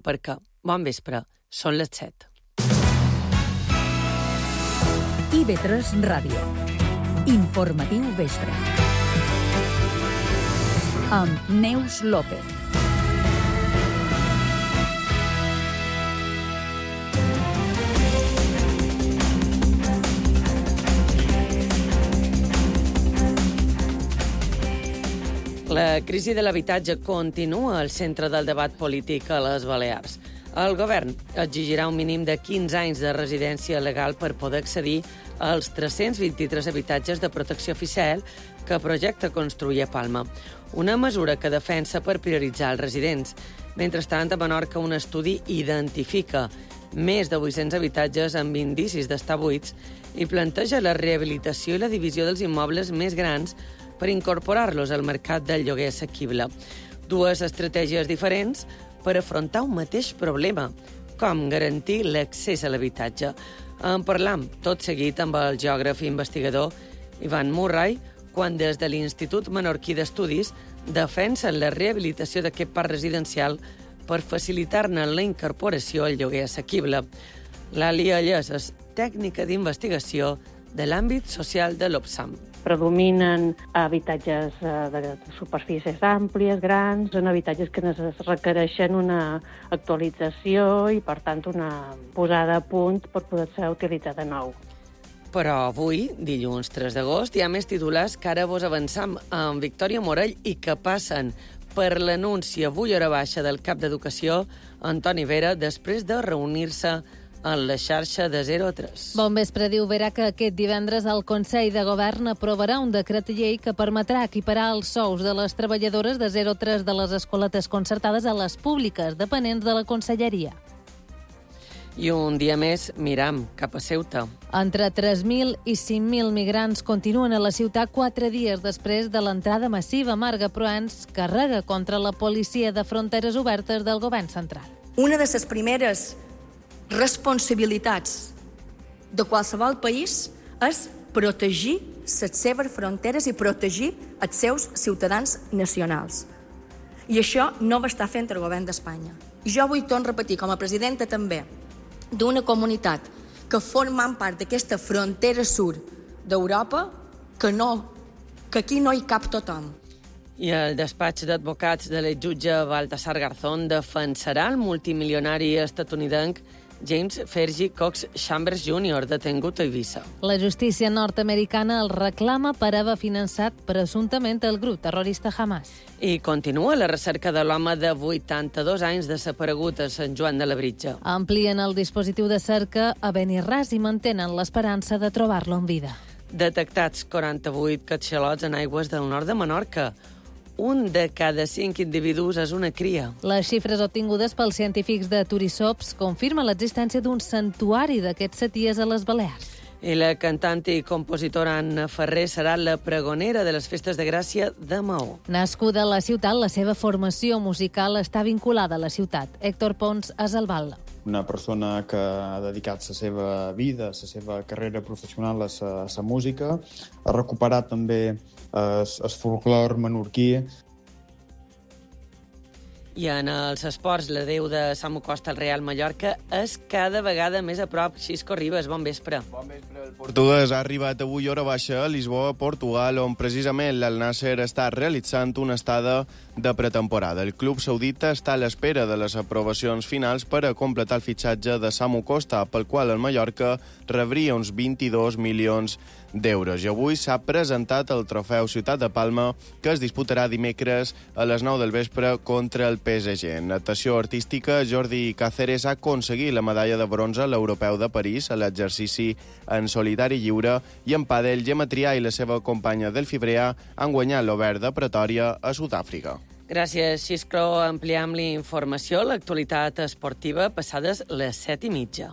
per què. Bon vespre, són les 7. IB3 Ràdio. Informatiu vespre. Amb Neus López. La crisi de l'habitatge continua al centre del debat polític a les Balears. El govern exigirà un mínim de 15 anys de residència legal per poder accedir als 323 habitatges de protecció oficial que projecta construir a Palma. Una mesura que defensa per prioritzar els residents. Mentrestant, a Menorca, un estudi identifica més de 800 habitatges amb indicis d'estar buits i planteja la rehabilitació i la divisió dels immobles més grans per incorporar-los al mercat del lloguer assequible. Dues estratègies diferents per afrontar un mateix problema, com garantir l'accés a l'habitatge. En parlam tot seguit amb el geògraf i investigador Ivan Murray, quan des de l'Institut Menorquí d'Estudis defensen la rehabilitació d'aquest parc residencial per facilitar-ne la incorporació al lloguer assequible. Lali Allès és tècnica d'investigació de l'àmbit social de l'OPSAM. Predominen habitatges de superfícies àmplies, grans, són habitatges que requereixen una actualització i, per tant, una posada a punt per poder ser utilitzat de nou. Però avui, dilluns 3 d'agost, hi ha més titulars que ara vos avancem amb Victòria Morell i que passen per l'anunci avui hora baixa del cap d'Educació, Antoni Vera, després de reunir-se en la xarxa de 0 a 3. Bon vespre, diu Vera que aquest divendres el Consell de Govern aprovarà un decret llei que permetrà equiparar els sous de les treballadores de 0 a 3 de les escoletes concertades a les públiques, dependents de la Conselleria. I un dia més miram cap a Ceuta. Entre 3.000 i 5.000 migrants continuen a la ciutat 4 dies després de l'entrada massiva. Marga Proens carrega contra la policia de fronteres obertes del govern central. Una de les primeres responsabilitats de qualsevol país és protegir les seves fronteres i protegir els seus ciutadans nacionals. I això no ho està fent el govern d'Espanya. I jo vull tornar a repetir, com a presidenta també, d'una comunitat que forma part d'aquesta frontera sud d'Europa, que aquí no hi cap tothom. I el despatx d'advocats de l'exjutge Baltasar Garzón defensarà el multimilionari estatunidenc James Fergie Cox Chambers Jr., detengut a Eivissa. La justícia nord-americana el reclama per haver finançat presumptament el grup terrorista Hamas. I continua la recerca de l'home de 82 anys desaparegut a Sant Joan de Labritja. Amplien el dispositiu de cerca a Benirràs i mantenen l'esperança de trobar-lo en vida. Detectats 48 catxalots en aigües del nord de Menorca. Un de cada 5 individus és una cria. Les xifres obtingudes pels científics de Turisops confirmen l'existència d'un santuari d'aquests setiers a les Balears. I la cantant i compositora Anna Ferrer serà la pregonera de les Festes de Gràcia de Maó. Nascuda a la ciutat, la seva formació musical està vinculada a la ciutat. Héctor Pons és el bal. Una persona que ha dedicat la seva vida, la seva carrera professional a la música, ha recuperat també el folclor menorquí. I en els esports, la déu de Samu Costa al Real Mallorca és cada vegada més a prop. Xisco Ribas, bon vespre. Bon vespre. El portuguès ha arribat avui hora baixa a Lisboa, Portugal, on precisament l'Al Nasser està realitzant una estada de pretemporada. El club saudita està a l'espera de les aprovacions finals per a completar el fitxatge de Samu Costa, pel qual el Mallorca rebria uns 22 milions d'euros. I avui s'ha presentat el trofeu Ciutat de Palma, que es disputarà dimecres a les 9 del vespre contra el PSG. En natació artística, Jordi Cáceres ha aconseguit la medalla de bronze a l'Europeu de París a l'exercici en solitari lliure, i en pàdel, Gemma Trià i la seva companya Delphi Brea han guanyat l'Obert de Pretòria a Sud-àfrica. Gràcies, Xisco. Ampliem l'informació. L'actualitat esportiva passades les 7:30.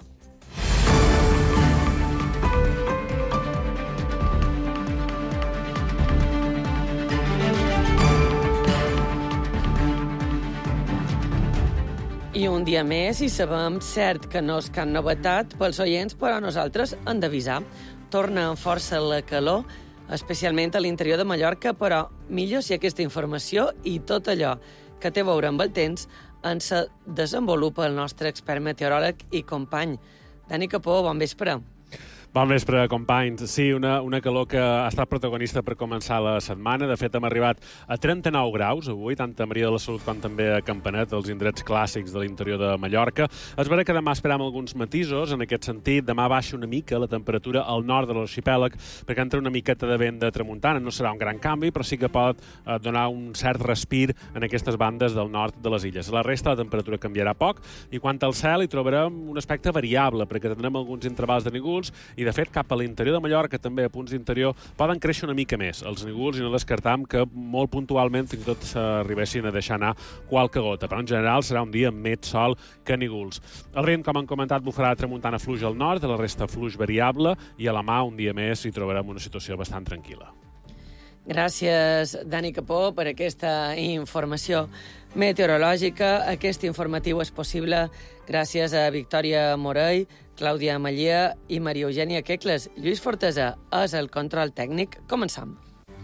I un dia més, i sabem cert que no és cap novetat pels oients, però nosaltres hem d'avisar. Torna amb força la calor, especialment a l'interior de Mallorca, però millor si aquesta informació i tot allò que té a veure amb el temps en se desenvolupa el nostre expert meteoròleg i company. Dani Capó, bon vespre. Bon vespre, companys. Sí, una calor que ha estat protagonista per començar la setmana. De fet, hem arribat a 39 graus avui, tant a Maria de la Salut com també a Campanet, els indrets clàssics de l'interior de Mallorca. És vera que demà esperam alguns matisos. En aquest sentit, demà baixa una mica la temperatura al nord de l'arxipèlag, perquè entra una miqueta de vent de tramuntana. No serà un gran canvi, però sí que pot donar un cert respir en aquestes bandes del nord de les illes. La resta, la temperatura canviarà poc, i quant al cel hi trobarem un aspecte variable, perquè tindrem alguns intervals de núvols, i de fet cap a l'interior de Mallorca també a punts d'interior poden créixer una mica més els núvols, i no descartam que molt puntualment fins i tot s'arribessin a deixar anar qualque gota, però en general serà un dia amb més sol que núvols. El vent, com han comentat, bufarà de tramuntana fluix al nord, de la resta fluix variable, i a la mà un dia més hi trobarem una situació bastant tranquil·la. Gràcies, Dani Capó, per aquesta informació meteorològica. Aquest informatiu és possible gràcies a Victòria Morell, Clàudia Mallea i Maria Eugènia Quecles. Lluís Fortesa és el control tècnic. Començam.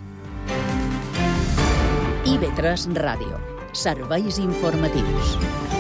IB3 Ràdio. Serveis informatius.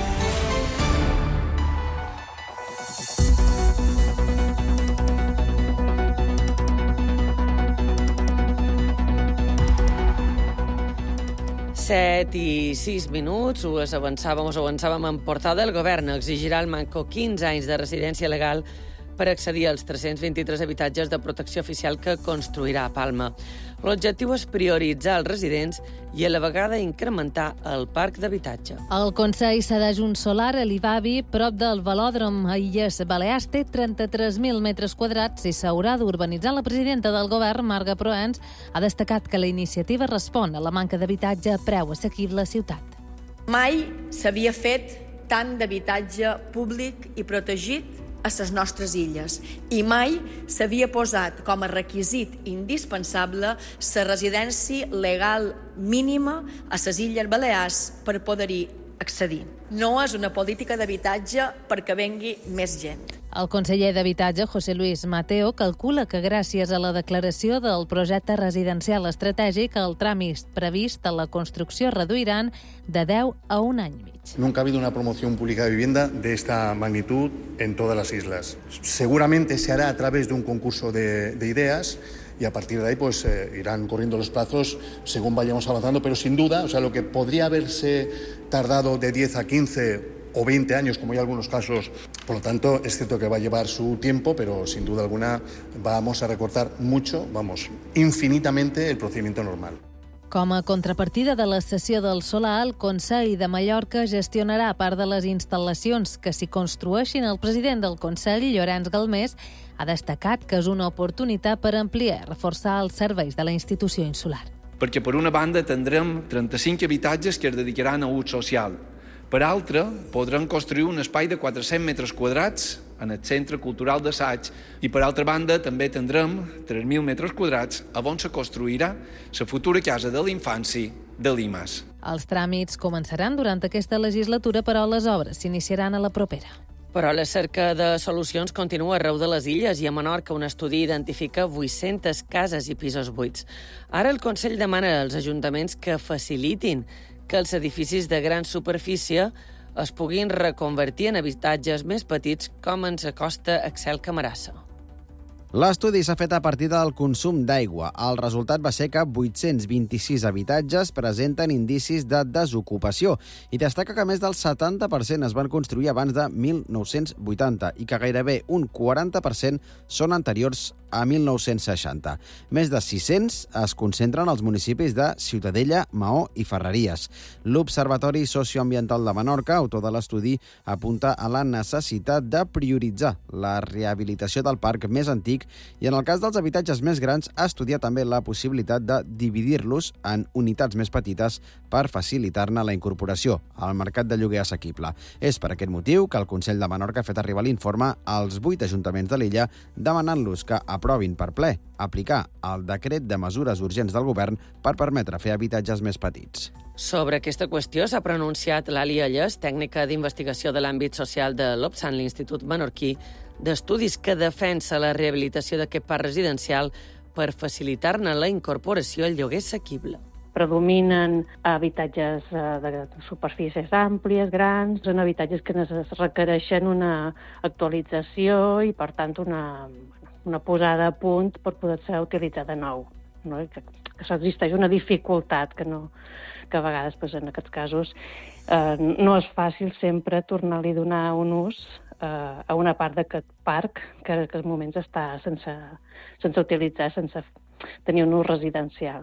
Set i 6 minuts, us avançàvem en portada. El govern exigirà al Manco 15 anys de residència legal per accedir als 323 habitatges de protecció oficial que construirà a Palma. L'objectiu és prioritzar els residents i a la vegada incrementar el parc d'habitatge. El Consell cedeix un solar a l'Ivavi, prop del velòdrom a Illes Balears. Té 33.000 metres quadrats i s'haurà d'urbanitzar. La presidenta del govern, Marga Proens, ha destacat que la iniciativa respon a la manca d'habitatge a preu assequible a ciutat. Mai s'havia fet tant d'habitatge públic i protegit a les nostres illes, i mai s'havia posat com a requisit indispensable la residència legal mínima a les Illes Balears per poder-hi accedir. No és una política d'habitatge perquè vengui més gent. El conseller d'Habitatge, José Luis Mateo, calcula que gràcies a la declaració del projecte residencial estratègic, el tràmit previst a la construcció reduiran de 10 a un any i mig. Nunca ha habido una promoción pública de vivienda de esta magnitud en todas las islas. Seguramente se hará a través de un concurso de ideas, y a partir de ahí pues irán corriendo los plazos según vayamos avanzando, pero sin duda, o sea, lo que podría haberse tardado de 10 a 15 o 20 años, como hay algunos casos, por lo tanto, es cierto que va a llevar su tiempo, pero sin duda alguna vamos a recortar mucho, infinitamente el procedimiento normal. Com a contrapartida de la cessió del solar, el Consell de Mallorca gestionarà part de les instal·lacions que s'hi construeixin. El president del Consell, Llorenç Galmés, ha destacat que és una oportunitat per ampliar i reforçar els serveis de la institució insular. Perquè, per una banda, tindrem 35 habitatges que es dedicaran a ús social. Per altra, podrem construir un espai de 400 metres quadrats en el Centre Cultural d'Assaig, i per altra banda també tindrem 3.000 metres quadrats on se construirà la futura casa de l'infància de l'IMAS. Els tràmits començaran durant aquesta legislatura, però les obres s'iniciaran a la propera. Però la cerca de solucions continua arreu de les illes, i a Menorca un estudi identifica 800 cases i pisos buits. Ara el Consell demana als ajuntaments que facilitin que els edificis de gran superfície es puguin reconvertir en habitatges més petits, com ens acosta Axel Camarassa. L'estudi s'ha fet a partir del consum d'aigua. El resultat va ser que 826 habitatges presenten indicis de desocupació i destaca que més del 70% es van construir abans de 1980 i que gairebé un 40% són anteriors a 1960. Més de 600 es concentren als municipis de Ciutadella, Maó i Ferreries. L'Observatori Socioambiental de Menorca, autor de l'estudi, apunta a la necessitat de prioritzar la rehabilitació del parc més antic i, en el cas dels habitatges més grans, estudiar també la possibilitat de dividir-los en unitats més petites per facilitar-ne la incorporació al mercat de lloguer assequible. És per aquest motiu que el Consell de Menorca ha fet arribar l'informe als 8 ajuntaments de l'illa demanant-los que aprovin per ple aplicar el decret de mesures urgents del govern per permetre fer habitatges més petits. Sobre aquesta qüestió s'ha pronunciat l'Ali Allés, tècnica d'investigació de l'àmbit social de l'Opsan, l'Institut Menorquí d'Estudis, que defensa la rehabilitació d'aquest parc residencial per facilitar-ne la incorporació al lloguer assequible. predominen habitatges de superfícies àmplies, grans, són habitatges que requereixen una actualització i, per tant, una posada a punt per poder-se utilitzar de nou. No? Que existeix una dificultat que a vegades, en aquests casos, no és fàcil sempre tornar-li a donar un ús a una part d'aquest parc que en aquests moments està sense utilitzar, sense tenir un ús residencial.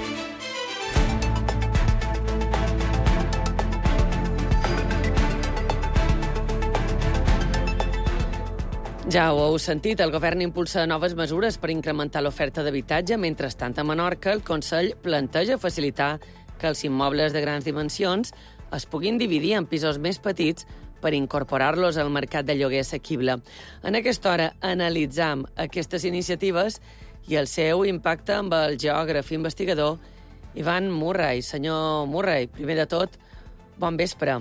Ja ho heu sentit, el govern impulsa noves mesures per incrementar l'oferta d'habitatge. Mentrestant, a Menorca, el Consell planteja facilitar que els immobles de grans dimensions es puguin dividir en pisos més petits per incorporar-los al mercat de lloguer assequible. En aquesta hora analitzam aquestes iniciatives i el seu impacte amb el geògraf i investigador Ivan Murray. Senyor Murray, primer de tot, bon vespre.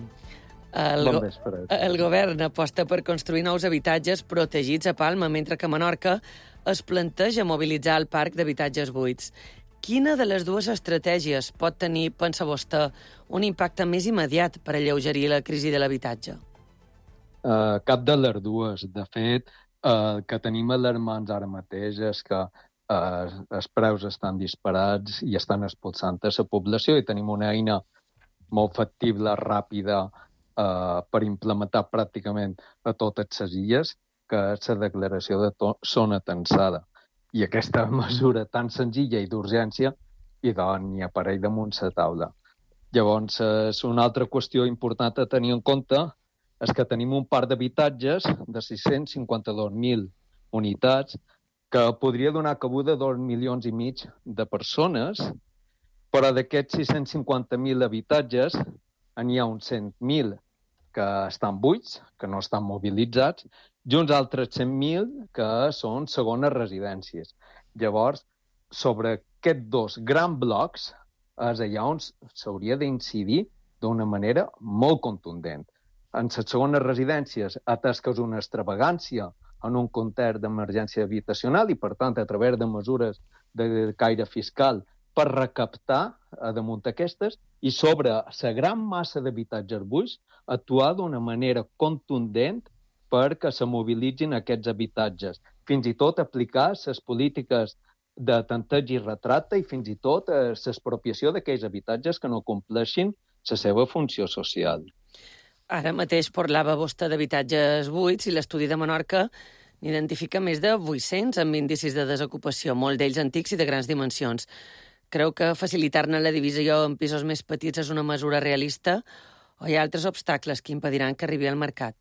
El govern aposta per construir nous habitatges protegits a Palma, mentre que a Menorca es planteja mobilitzar el parc d'habitatges buits. Quina de les dues estratègies pot tenir, pensa vostè, un impacte més immediat per alleugerir la crisi de l'habitatge? Cap de les dues. De fet, el que tenim alarmants ara mateix és que els preus estan disparats i estan expulsant a la població i tenim una eina molt factible, ràpida, per implementar pràcticament a totes les illes, que és la declaració de zona tensada. I aquesta mesura tan senzilla i d'urgència, i doncs n'hi apareix damunt la taula. Llavors, una altra qüestió important a tenir en compte és que tenim un parc d'habitatges de 652.000 unitats que podria donar cabuda a 2,5 milions de persones, però d'aquests 650.000 habitatges n'hi ha uns 100.000 que estan buits, que no estan mobilitzats, i uns altres 100.000 que són segones residències. Llavors, sobre aquests dos grans blocs és allà on s'hauria d'incidir d'una manera molt contundent. En les segones residències, atès que és una extravagància en un context d'emergència habitacional i, per tant, a través de mesures de caire fiscal per recaptar damunt aquestes, i sobre la gran massa d'habitatges buits actuar d'una manera contundent perquè se mobilitzin aquests habitatges. Fins i tot aplicar les polítiques de tanteig i retracte i fins i tot l'expropiació d'aquells habitatges que no compleixin la seva funció social. Ara mateix parlava vostè d'habitatges buits i l'estudi de Menorca n'identifica més de 800 amb índices de desocupació, molt d'ells antics i de grans dimensions. Creu que facilitar-ne la divisió en pisos més petits és una mesura realista o hi ha altres obstacles que impediran que arribi al mercat?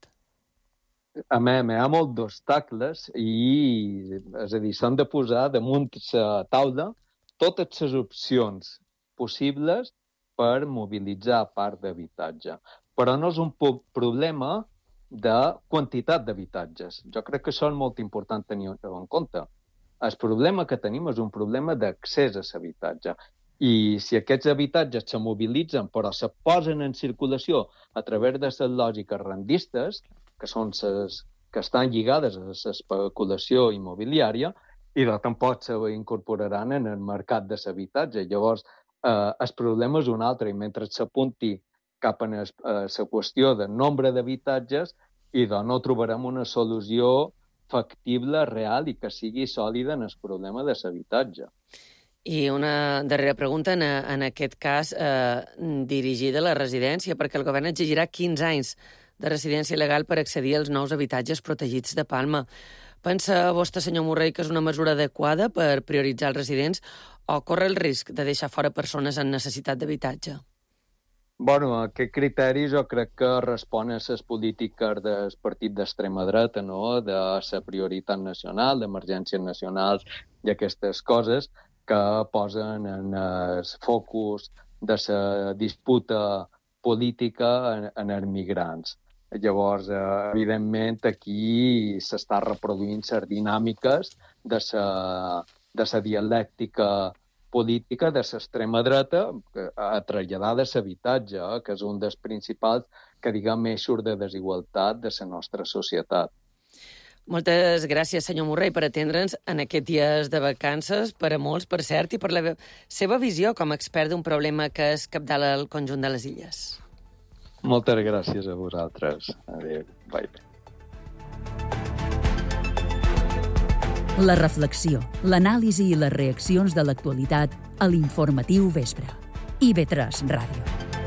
A mi, hi ha molts d'obstacles i, és a dir, s'han de posar damunt la taula totes les opcions possibles per mobilitzar part d'habitatge. Però no és un problema de quantitat d'habitatges. Jo crec que això és molt important tenir en compte. El problema que tenim és un problema d'accés a l'habitatge. I si aquests habitatges se mobilitzen però se posen en circulació a través de les lògiques rendistes, que són les que estan lligades a l'especulació immobiliària, i tampoc se incorporaran en el mercat de l'habitatge. Llavors, el problema és un altre, i mentre s'apunti cap a la qüestió del nombre d'habitatges, no trobarem una solució factible, real i que sigui sòlida en el problema de l'habitatge. I una darrera pregunta, en aquest cas, dirigida a la residència, perquè el govern exigirà 15 anys de residència legal per accedir als nous habitatges protegits de Palma. Pensa vostè, senyor Murray, que és una mesura adequada per prioritzar els residents o corre el risc de deixar fora persones en necessitat d'habitatge? Aquest criteri jo crec que respon a les polítiques del partit d'extrema dreta, no? De la prioritat nacional, d'emergències nacionals i aquestes coses que posen en el focus de la disputa política en els migrants. Llavors, evidentment, aquí s'està reproduint les dinàmiques de la dialèctica política de l'extrema dreta a traslladar de l'habitatge, que és un dels principals, que diguem, eixos de desigualtat de la nostra societat. Moltes gràcies, senyor Morrell, per atendre'ns en aquests dies de vacances, per a molts, per cert, i per la seva visió com a expert d'un problema que és cabdal al conjunt de les illes. Moltes gràcies a vosaltres. Adéu. Bye. La reflexió, l'anàlisi i les reaccions de l'actualitat a l'Informatiu Vespre. IB3 Ràdio.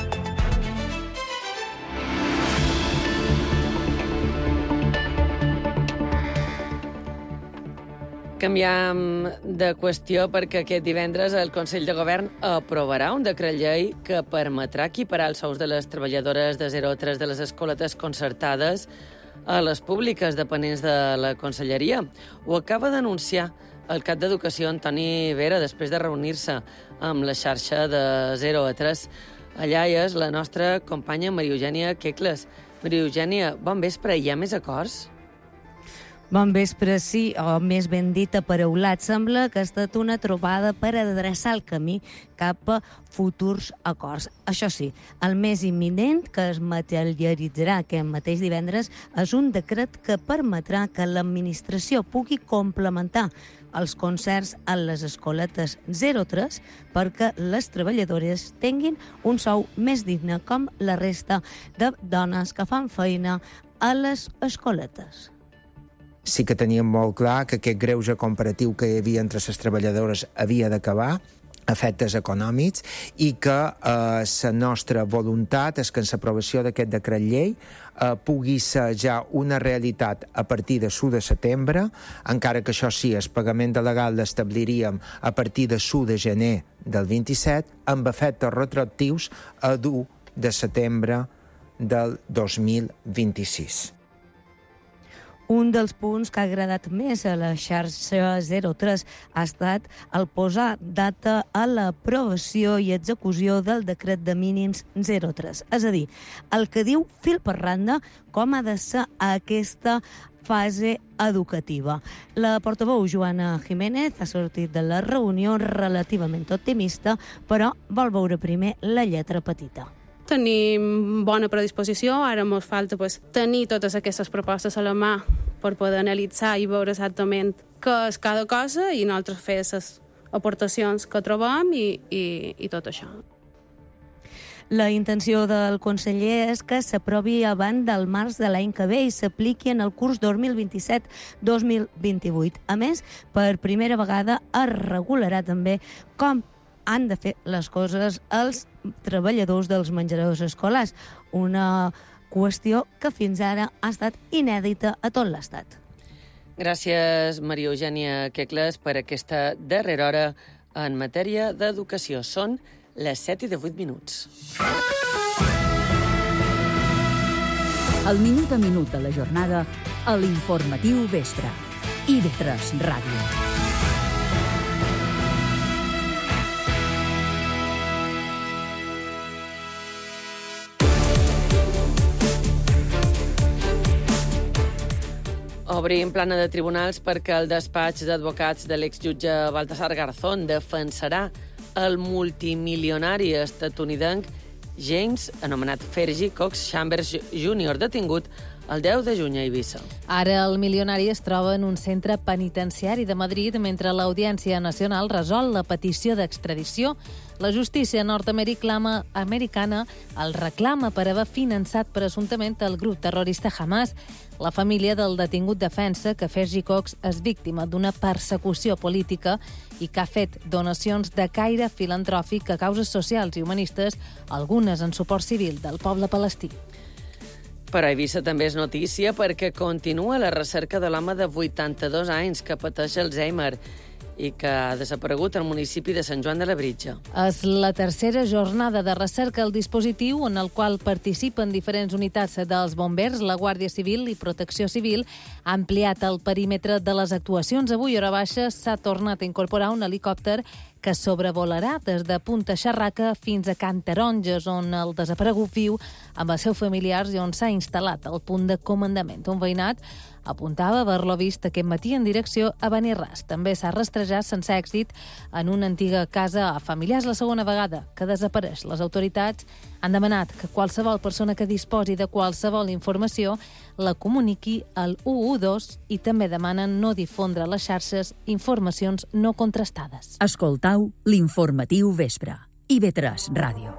Canviem de qüestió perquè aquest divendres el Consell de Govern aprovarà un decret llei que permetrà equiparar els sous de les treballadores de 0 a 3 de les escoletes concertades a les públiques dependents de la Conselleria. Ho acaba d'anunciar el cap d'Educació, Antoni Vera, després de reunir-se amb la xarxa de 0 a 3. Allà és la nostra companya Maria Eugènia Quecles. Maria Eugènia, bon vespre. Hi ha més acords? Bon vespre, sí, o més ben dit, aparaulat. Sembla que ha estat una trobada per adreçar el camí cap a futurs acords. Això sí, el més imminent que es materialitzarà aquest mateix divendres és un decret que permetrà que l'administració pugui complementar els concerts a les escoletes 0-3 perquè les treballadores tinguin un sou més digne com la resta de dones que fan feina a les escoletes. Sí que teníem molt clar que aquest greuge comparatiu que hi havia entre les treballadores havia d'acabar, efectes econòmics, i que la nostra voluntat és que en l'aprovació d'aquest decret llei pugui ser ja una realitat a partir de l'1 de setembre, encara que això sí, el pagament de legal l'establiríem a partir de l'1 de gener del 27, amb efectes retroactius a l'1 de setembre del 2026. Un dels punts que ha agradat més a la xarxa 03 ha estat el posar data a l'aprovació i execució del decret de mínims 03. És a dir, el que diu fil per randa com ha de ser aquesta fase educativa. La portaveu Joana Jiménez ha sortit de la reunió relativament optimista, però vol veure primer la lletra petita. Tenim bona predisposició, ara ens falta tenir totes aquestes propostes a la mà per poder analitzar i veure exactament què és cada cosa i nosaltres fer les aportacions que trobem i tot això. La intenció del conseller és que s'aprovi abans del març de l'any que ve i s'apliqui en el curs 2027-2028. A més, per primera vegada es regularà també com han de fer les coses els treballadors dels menjadors escolars, una qüestió que fins ara ha estat inèdita a tot l'Estat. Gràcies, Maria Eugènia Quecles, per aquesta darrera hora en matèria d'educació. Són les 7:18. El minut a minut de la jornada a l'Informatiu Vespre. IB3 Ràdio. Obrim plana de tribunals perquè el despatx d'advocats de l'exjutge Baltasar Garzón defensarà el multimilionari estatunidenc James, anomenat Fergie Cox Chambers Jr., detingut el 10 de juny a Eivissa. Ara el milionari es troba en un centre penitenciari de Madrid mentre l'Audiència Nacional resol la petició d'extradició. La justícia nord-americana el reclama per haver finançat presumptament el grup terrorista Hamas. La família del detingut defensa que Fergie Cox és víctima d'una persecució política i que ha fet donacions de caire filantròfic a causes socials i humanistes, algunes en suport civil del poble palestí. Per a Eivissa també és notícia perquè continua la recerca de l'home de 82 anys que pateix Alzheimer i que ha desaparegut al municipi de Sant Joan de Labritja. És la tercera jornada de recerca al dispositiu en el qual participen diferents unitats dels bombers, la Guàrdia Civil i Protecció Civil. Ha ampliat el perímetre de les actuacions. Avui, hora baixa, s'ha tornat a incorporar un helicòpter que sobrevolarà des de Punta Xarraca fins a Can Taronges, on el desaparegut viu amb els seus familiars i on s'ha instal·lat el punt de comandament. Un veïnat apuntava haver-lo vist aquest matí en direcció a Benirràs. També s'ha rastrejat sense èxit en una antiga casa a familiars la segona vegada que desapareix. Les autoritats Han demanat que qualsevol persona que disposi de qualsevol informació la comuniqui al 112 i també demanen no difondre a les xarxes informacions no contrastades. Escoltau l'informatiu vespre. IB3 Ràdio.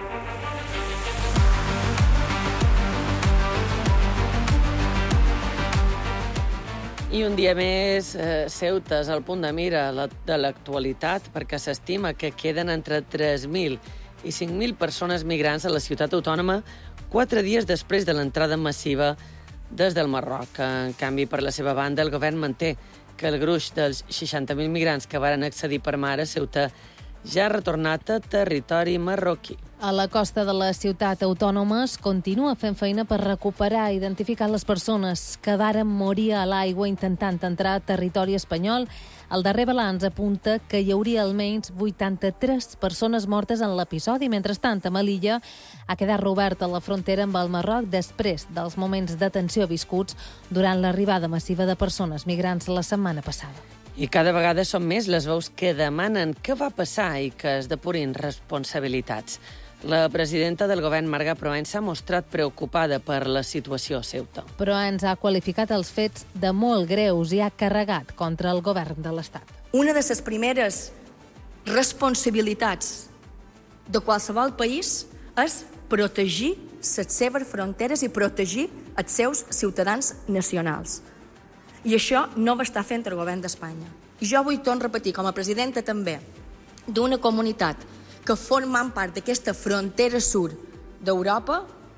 I un dia més, Ceuta és al punt de mira de l'actualitat perquè s'estima que queden entre 3.000 i 5.000 persones migrants a la ciutat autònoma 4 dies després de l'entrada massiva des del Marroc. En canvi, per la seva banda, el govern manté que el gruix dels 60.000 migrants que varen accedir per mar a Ceuta ja ha retornat a territori marroquí. A la costa de la ciutat autònoma es continua fent feina per recuperar i identificar les persones que varen morir a l'aigua intentant entrar a territori espanyol. El darrer balanç apunta que hi hauria almenys 83 persones mortes en l'episodi. Mentrestant, a Melilla ha quedat reoberta la frontera amb el Marroc després dels moments de tensió viscuts durant l'arribada massiva de persones migrants la setmana passada. I cada vegada són més les veus que demanen què va passar i que es depurin responsabilitats. La presidenta del govern, Marga Proens, s'ha mostrat preocupada per la situació a Ceuta. Proens ha qualificat els fets de molt greus i ha carregat contra el govern de l'Estat. Una de les primeres responsabilitats de qualsevol país és protegir les seves fronteres i protegir els seus ciutadans nacionals. I això no ho està fent el govern d'Espanya. I jo vull tornar a repetir, com a presidenta també, d'una comunitat que formen part d'aquesta frontera sud d'Europa,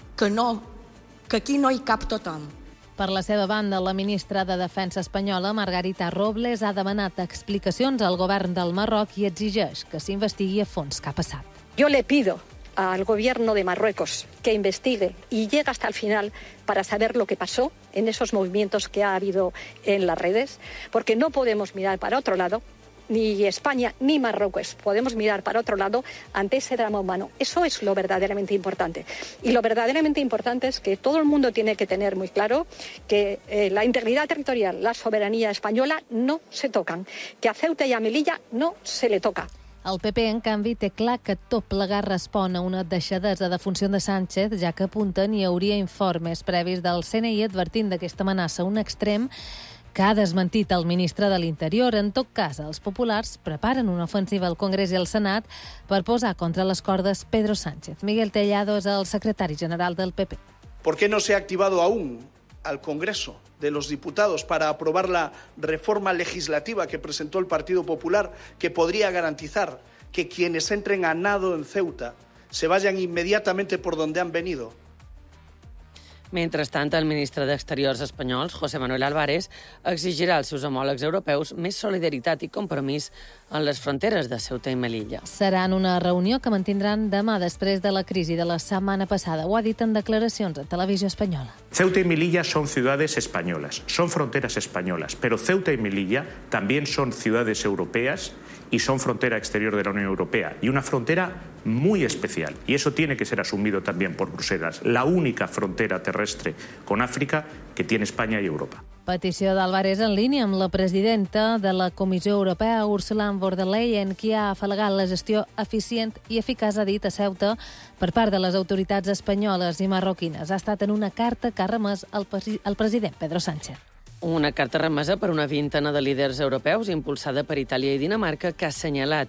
que aquí no hi cap tothom. Per la seva banda, la ministra de Defensa espanyola, Margarita Robles, ha demanat explicacions al govern del Marroc i exigeix que s'investigui a fons què ha passat. Yo le pido al gobierno de Marruecos que investigue y llegue hasta el final para saber lo que pasó en esos movimientos que ha habido en las redes, porque no podemos mirar para otro lado, ni España ni Marruecos podemos mirar para otro lado ante ese drama humano. Eso es lo verdaderamente importante. Y lo verdaderamente importante es que todo el mundo tiene que tener muy claro que la integridad territorial, la soberanía española no se tocan, que a Ceuta y a Melilla no se le toca. El PP, en canvi, té clar que tot plegat respon a una deixadesa de funció de Sánchez, ja que apunten hi hauria informes previs del CNI advertint d'aquesta amenaça un extrem que ha desmentit el ministre de l'Interior. En tot cas, els populars preparen una ofensiva al Congrés i al Senat per posar contra les cordes Pedro Sánchez. Miguel Tellado és el secretari general del PP. ¿Por qué no se ha activado aún al Congreso de los Diputados para aprobar la reforma legislativa que presentó el Partido Popular, que podría garantizar que quienes entren a nado en Ceuta se vayan inmediatamente por donde han venido? Mentrestant, el ministre d'Exteriors espanyols, José Manuel Álvarez, exigirà als seus homòlegs europeus més solidaritat i compromís en les fronteres de Ceuta i Melilla. Serà en una reunió que mantindran demà després de la crisi de la setmana passada. Ho ha dit en declaracions a Televisió Espanyola. Ceuta y Melilla son ciudades españolas, son fronteras españolas, pero Ceuta y Melilla también son ciudades europeas y son frontera exterior de la Unión Europea, y una frontera muy especial, y eso tiene que ser asumido también por Bruselas, la única frontera terrestre con África que tiene España y Europa. Petició d'Álvarez en línia amb la presidenta de la Comissió Europea, Ursula von der Leyen, qui ha afalagat la gestió eficient i eficaç, ha dit, a Ceuta per part de les autoritats espanyoles i marroquines. Ha estat en una carta que ha remès al president Pedro Sánchez. Una carta remesa per una vintena de líders europeus impulsada per Itàlia i Dinamarca que ha assenyalat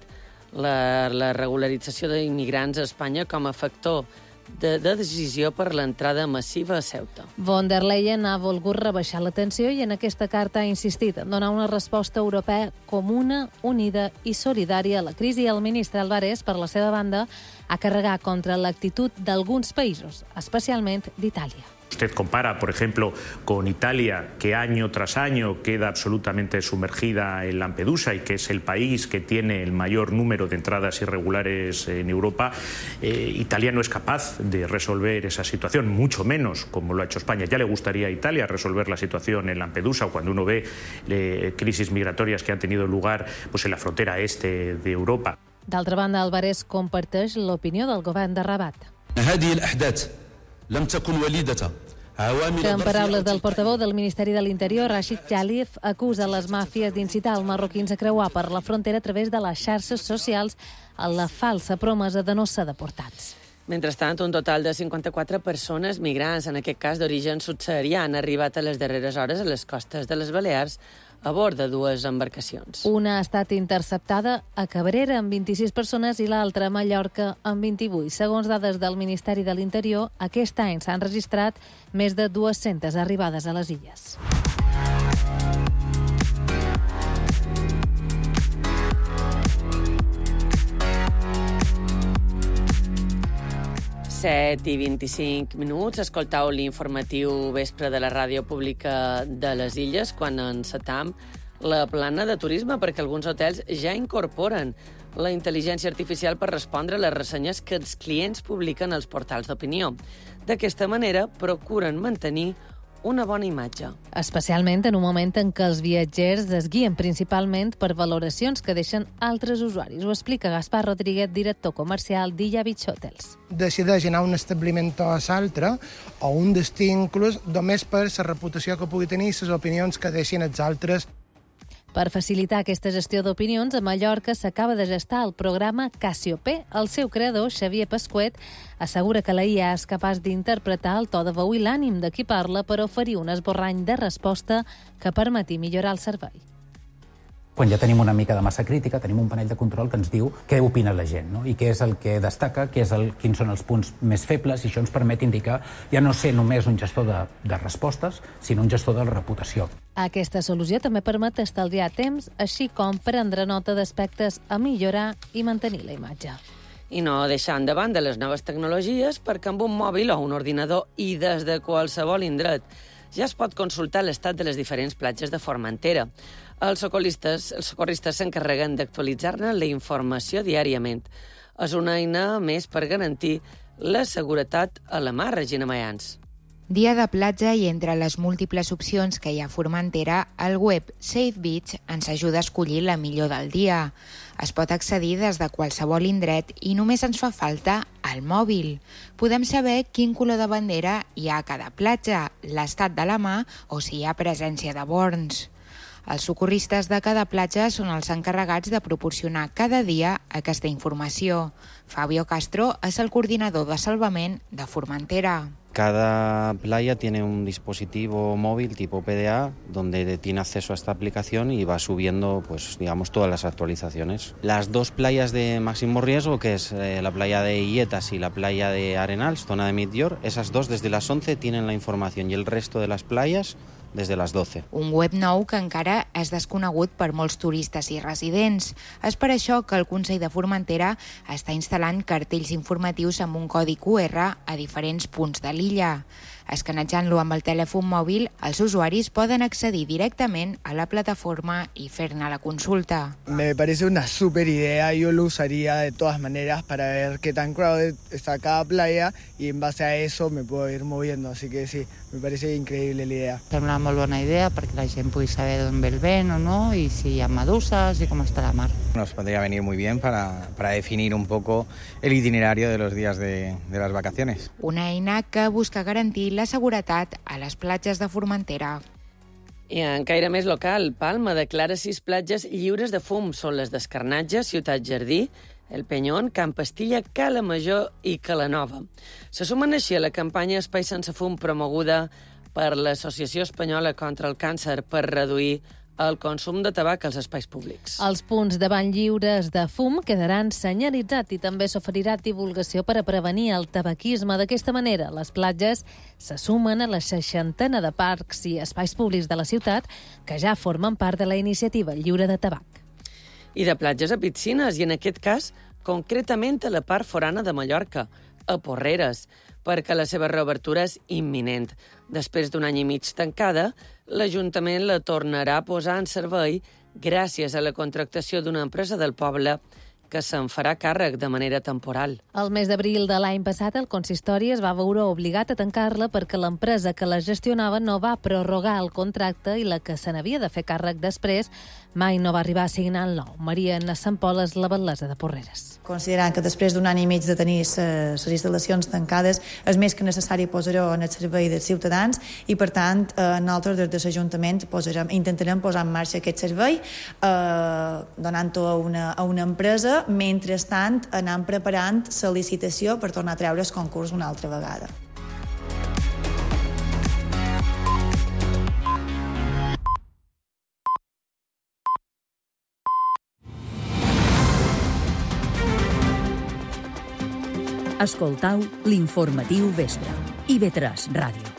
la regularització d'immigrants a Espanya com a factor de decisió per l'entrada massiva a Ceuta. Von der Leyen ha volgut rebaixar la tensió i en aquesta carta ha insistit en donar una resposta europea comuna, unida i solidària a la crisi. El ministre Álvarez, per la seva banda, ha carregat contra l'actitud d'alguns països, especialment d'Itàlia. Usted compara, por ejemplo, con Italia, que año tras año queda absolutamente sumergida en Lampedusa y que es el país que tiene el mayor número de entradas irregulares en Europa. Italia no es capaz de resolver esa situación, mucho menos como lo ha hecho España. Ya le gustaría a Italia resolver la situación en Lampedusa, cuando uno ve crisis migratorias que han tenido lugar pues, en la frontera este de Europa. D'altra banda, Álvarez comparteix l'opinió del govern de Rabat. Que en paraules del portaveu del Ministeri de l'Interior, Rachid Jalif, acusa les màfies d'incitar els marroquins a creuar per la frontera a través de les xarxes socials a la falsa promesa de no ser deportats. Mentrestant, un total de 54 persones migrants, en aquest cas d'origen subsaharià, han arribat a les darreres hores a les costes de les Balears a bord de 2 embarcacions. Una ha estat interceptada a Cabrera amb 26 persones i l'altra a Mallorca amb 28. Segons dades del Ministeri de l'Interior, aquest any s'han registrat més de 200 arribades a les illes. 7:25. Escoltau l'informatiu vespre de la ràdio pública de les Illes quan encetam la plana de turisme, perquè alguns hotels ja incorporen la intel·ligència artificial per respondre a les ressenyes que els clients publiquen als portals d'opinió. D'aquesta manera, procuren mantenir una bona imatge. Especialment en un moment en què els viatgers es guien principalment per valoracions que deixen altres usuaris. Ho explica Gaspar Rodríguez, director comercial d'Illa Beach Hotels. Decideix anar a un establiment o a l'altre, o un destí inclús, només per la reputació que pugui tenir i les opinions que deixin els altres. Per facilitar aquesta gestió d'opinions, a Mallorca s'acaba de gestar el programa Cassiope. El seu creador, Xavier Pasquet, assegura que la IA és capaç d'interpretar el to de veu i l'ànim de qui parla per oferir un esborrany de resposta que permeti millorar el servei. Quan ja tenim una mica de massa crítica, tenim un panell de control que ens diu què opina la gent, no? I què és el que destaca, quins són els punts més febles, i això ens permet indicar ja no ser només un gestor de respostes, sinó un gestor de la reputació. Aquesta solució també permet estalviar temps, així com prendre nota d'aspectes a millorar i mantenir la imatge. I no deixant de banda les noves tecnologies, perquè amb un mòbil o un ordinador i des de qualsevol indret ja es pot consultar l'estat de les diferents platges de Formentera. Els socorristes s'encarreguen d'actualitzar-ne la informació diàriament. És una eina més per garantir la seguretat a la mar, Regina Mayans. Dia de platja i entre les múltiples opcions que hi ha a Formentera, el web Safe Beach ens ajuda a escollir la millor del dia. Es pot accedir des de qualsevol indret i només ens fa falta el mòbil. Podem saber quin color de bandera hi ha a cada platja, l'estat de la mà o si hi ha presència de borns. Els socorristes de cada platja són els encarregats de proporcionar cada dia aquesta informació. Fabio Castro és el coordinador de salvament de Formentera. Cada playa tiene un dispositivo móvil tipo PDA donde tiene acceso a esta aplicación y va subiendo, pues, digamos, todas las actualizaciones. Las 2 playas de máximo riesgo, que es la playa de Illetas y la playa de Arenals, zona de Midyor, esas 2 desde las 11 tienen la información y el resto de las playas des de les 12. Un web nou que encara és desconegut per molts turistes i residents. És per això que el Consell de Formentera està instal·lant cartells informatius amb un codi QR a diferents punts de l'illa. Escanejant-lo amb el telèfon mòbil, els usuaris poden accedir directament a la plataforma y fer-ne la consulta. Me parece una súper idea, yo lo usaría de todas maneras para ver qué tan crowded está cada playa y en base a eso me puedo ir moviendo, así que sí, me parece increíble la idea. Sembla una molt bona idea perquè la gent pugui saber d'on ve el vent o no y si hi ha meduses y cómo está la mar. Nos podría venir muy bien para definir un poco el itinerario de los días de las vacaciones. Una eina que busca garantir la seguretat a les platges de Formentera. I en caire més local, Palma declara 6 platges lliures de fum. Són les d'Escarnatge, Ciutat Jardí, El Penyón, Camp Pastilla, Cala Major i Cala Nova. Se sumen així a la campanya Espai sense fum promoguda per l'Associació Espanyola contra el Càncer per reduir el consum de tabac als espais públics. Els punts de bany lliures de fum quedaran senyalitzats i també s'oferirà divulgació per a prevenir el tabaquisme. D'aquesta manera, les platges se sumen a la 60ena de parcs i espais públics de la ciutat que ja formen part de la iniciativa lliure de tabac. I de platges a piscines, i en aquest cas, concretament a la part forana de Mallorca, a Porreres, perquè la seva reobertura és imminent. Després d'un any i mig tancada, l'Ajuntament la tornarà a posar en servei gràcies a la contractació d'una empresa del poble que se'n farà càrrec de manera temporal. El mes d'abril de l'any passat, el consistori es va veure obligat a tancar-la perquè l'empresa que la gestionava no va prorrogar el contracte i la que se n'havia de fer càrrec després mai no va arribar a signar el nou. Maria Anna Sant Pol és la batlessa de Porreres. Considerant que després d'un any i mig de tenir les instal·lacions tancades és més que necessari posar-ho en el servei dels ciutadans i, per tant, nosaltres des de l'Ajuntament intentarem posar en marxa aquest servei donant-ho a una empresa que, mentrestant, anem preparant la licitació per tornar a treure el concurs una altra vegada. Escoltau l'informatiu vespre. IB3 Ràdio.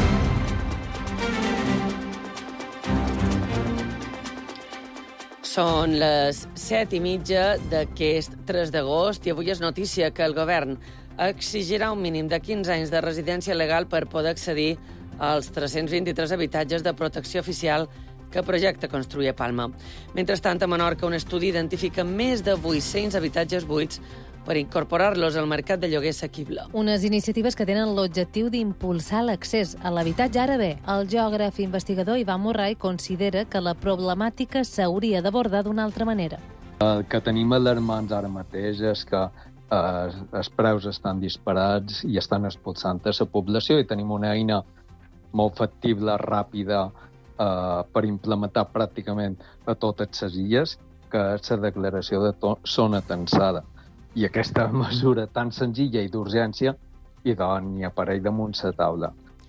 Són les 7:30 d'aquest 3 d'agost i avui és notícia que el govern exigirà un mínim de 15 anys de residència legal per poder accedir als 323 habitatges de protecció oficial que projecta construir a Palma. Mentrestant, a Menorca, un estudi identifica més de 800 habitatges buits per incorporar-los al mercat de lloguer assequible. Unes iniciatives que tenen l'objectiu d'impulsar l'accés a l'habitatge. Ara bé, el geògraf i investigador Ivan Morray considera que la problemàtica s'hauria d'abordar d'una altra manera. El que tenim alarmants ara mateix és que els preus estan disparats i estan expulsant a la població i tenim una eina molt factible, ràpida, per implementar pràcticament a totes les illes, que és la declaració de zona tensada. I aquesta mesura tan senzilla i d'urgència n'hi apareix damunt la taula.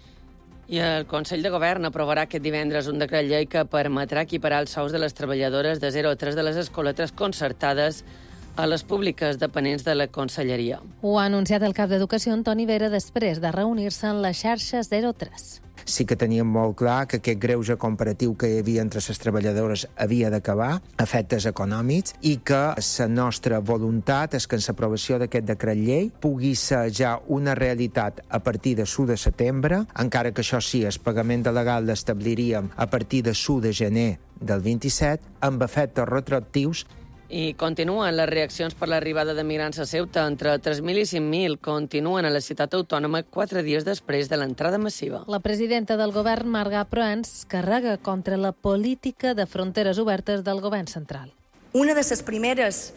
I el Consell de Govern aprovarà aquest divendres un decret llei que permetrà equiparar els sous de les treballadores de 0 a 3 de les escoletes concertades a les públiques dependents de la Conselleria. Ho ha anunciat el cap d'Educació, Antoni Vera, després de reunir-se en la xarxa 03. Sí que teníem molt clar que aquest greuge comparatiu que hi havia entre les treballadores havia d'acabar, efectes econòmics, i que la nostra voluntat és que en l'aprovació d'aquest decret llei pugui ser ja una realitat a partir de l'1 de setembre, encara que això sí, el pagament legal l'establiríem a partir de l'1 de gener del 27, amb efectes retroactius. I continuen les reaccions per l'arribada de migrants a Ceuta. Entre 3.000 i 5.000 continuen a la ciutat autònoma 4 dies després de l'entrada massiva. La presidenta del govern, Marga Proens, carrega contra la política de fronteres obertes del govern central. Una de les primeres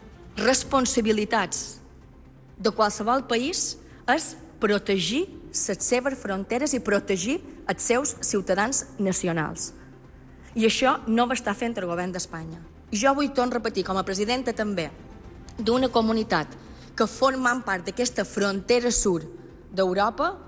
responsabilitats de qualsevol país és protegir les seves fronteres i protegir els seus ciutadans nacionals. I això no ho està fent el govern d'Espanya. Jo vull tornar a repetir, com a presidenta també, d'una comunitat que formen part d'aquesta frontera sud d'Europa,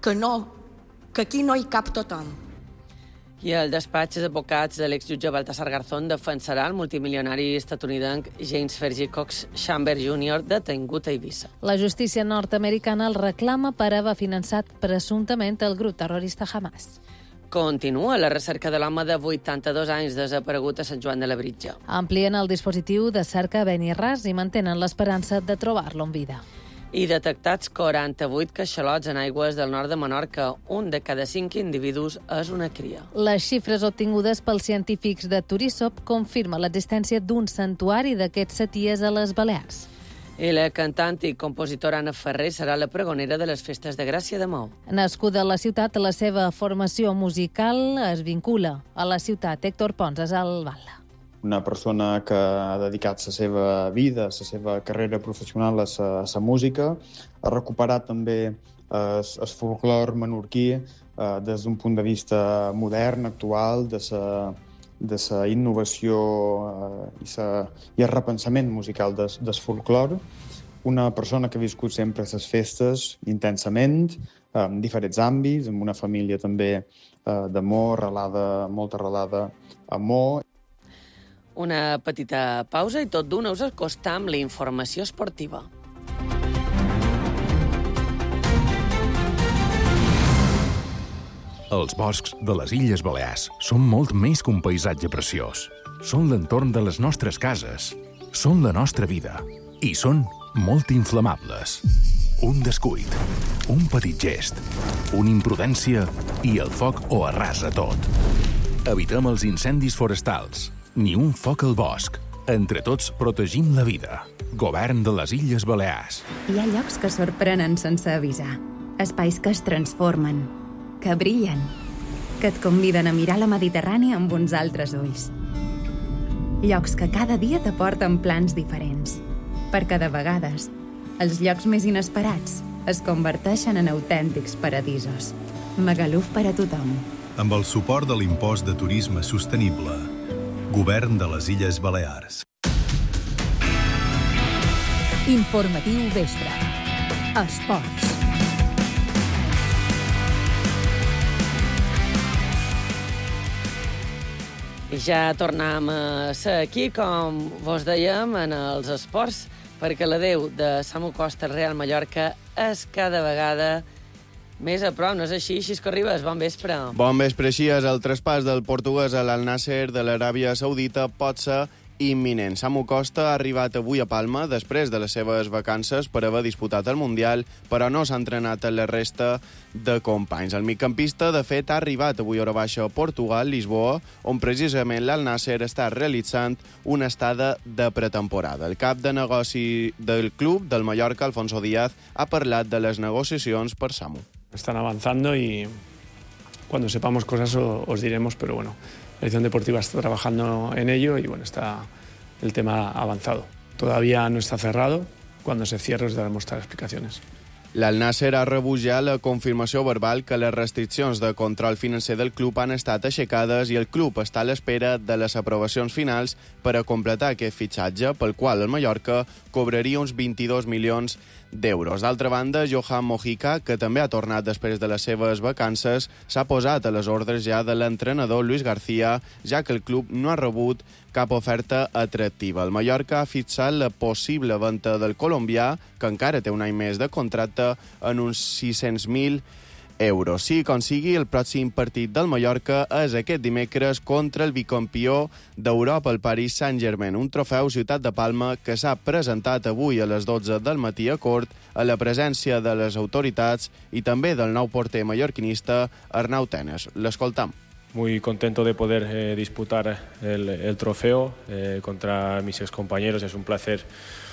que aquí no hi cap tothom. I el despatx d'advocats de l'exjutge Baltasar Garzón defensarà el multimilionari estatunidenc James Fergie Cox Chambers Jr., detingut a Eivissa. La justícia nord-americana el reclama per haver finançat presumptament el grup terrorista Hamas. Continua la recerca de l'home de 82 anys desaparegut a Sant Joan de Labritja. Amplien el dispositiu de cerca a Benirras i mantenen l'esperança de trobar-lo en vida. I detectats 48 caixalots en aigües del nord de Menorca. Un de cada 5 individus és una cria. Les xifres obtingudes pels científics de Turisop confirmen l'existència d'un santuari d'aquests seties a les Balears. I la cantant i compositora Anna Ferrer serà la pregonera de les festes de Gràcia de Mou. Nascuda a la ciutat, la seva formació musical es vincula a la ciutat. Héctor Pons és al Batlle. Una persona que ha dedicat la seva vida, la seva carrera professional a la música, ha recuperat també el folclore menorquí des d'un punt de vista modern, actual, de la innovació i el repensament musical del folclore. Una persona que ha viscut sempre les festes intensament, en diferents àmbits, amb una família també d'amor, molt arrelada a amor. Una petita pausa i tot d'una us acostam la informació esportiva. Els boscs de les Illes Balears són molt més que un paisatge preciós. Són l'entorn de les nostres cases, són la nostra vida i són molt inflamables. Un descuit, un petit gest, una imprudència i el foc ho arrasa tot. Evitem els incendis forestals. Ni un foc al bosc. Entre tots protegim la vida. Govern de les Illes Balears. Hi ha llocs que sorprenen sense avisar. Espais que es transformen, que brillen, que et conviden a mirar la Mediterrània amb uns altres ulls. Llocs que cada dia t'aporten plans diferents. Perquè de vegades, els llocs més inesperats es converteixen en autèntics paradisos. Magaluf per a tothom. Amb el suport de l'impost de turisme sostenible. Govern de les Illes Balears. Informatiu vespre. Esports. I ja tornem a ser aquí, com vos dèiem, en els esports, perquè l'adeu de Samu Costa al Real Mallorca és cada vegada més a prop, no és així? Xisco Ribas, bon vespre. Bon vespre, així és. El traspàs del portuguès a l'Al-Nasser de l'Aràbia Saudita pot ser imminent. Samu Costa ha arribat avui a Palma després de les seves vacances per haver disputat el Mundial, però no s'ha entrenat amb la resta de companys. El migcampista, de fet, ha arribat avui a hora baixa a Portugal, Lisboa, on precisament l'Al-Nasser està realitzant una estada de pretemporada. El cap de negoci del club del Mallorca, Alfonso Díaz, ha parlat de les negociacions per Samu. Están avanzando y cuando sepamos cosas os diremos, pero bueno, la dirección deportiva está trabajando en ello y bueno, está el tema avanzado. Todavía no está cerrado, cuando se cierre os daremos todas las explicacions. L'Al-Nasser ha rebut ja la confirmació verbal que les restriccions de control financer del club han estat aixecades i el club està a l'espera de les aprovacions finals per a completar aquest fitxatge, pel qual el Mallorca cobraria uns 22 milions d'euros. D'altra banda, Johan Mojica, que també ha tornat després de les seves vacances, s'ha posat a les ordres ja de l'entrenador Luis García, ja que el club no ha rebut cap oferta atractiva. El Mallorca ha fixat la possible venda del colombià, que encara té un any més de contracte, en uns 600.000 euros. Sí, com sigui, el pròxim partit del Mallorca és aquest dimecres contra el bicampió d'Europa, el Paris Saint-Germain, un trofeu Ciutat de Palma que s'ha presentat avui a les 12 del matí a Cort, a la presència de les autoritats i també del nou porter mallorquinista Arnau Tenes. L'escoltam. Muy contento de poder disputar el trofeo contra mis excompañeros. Es un placer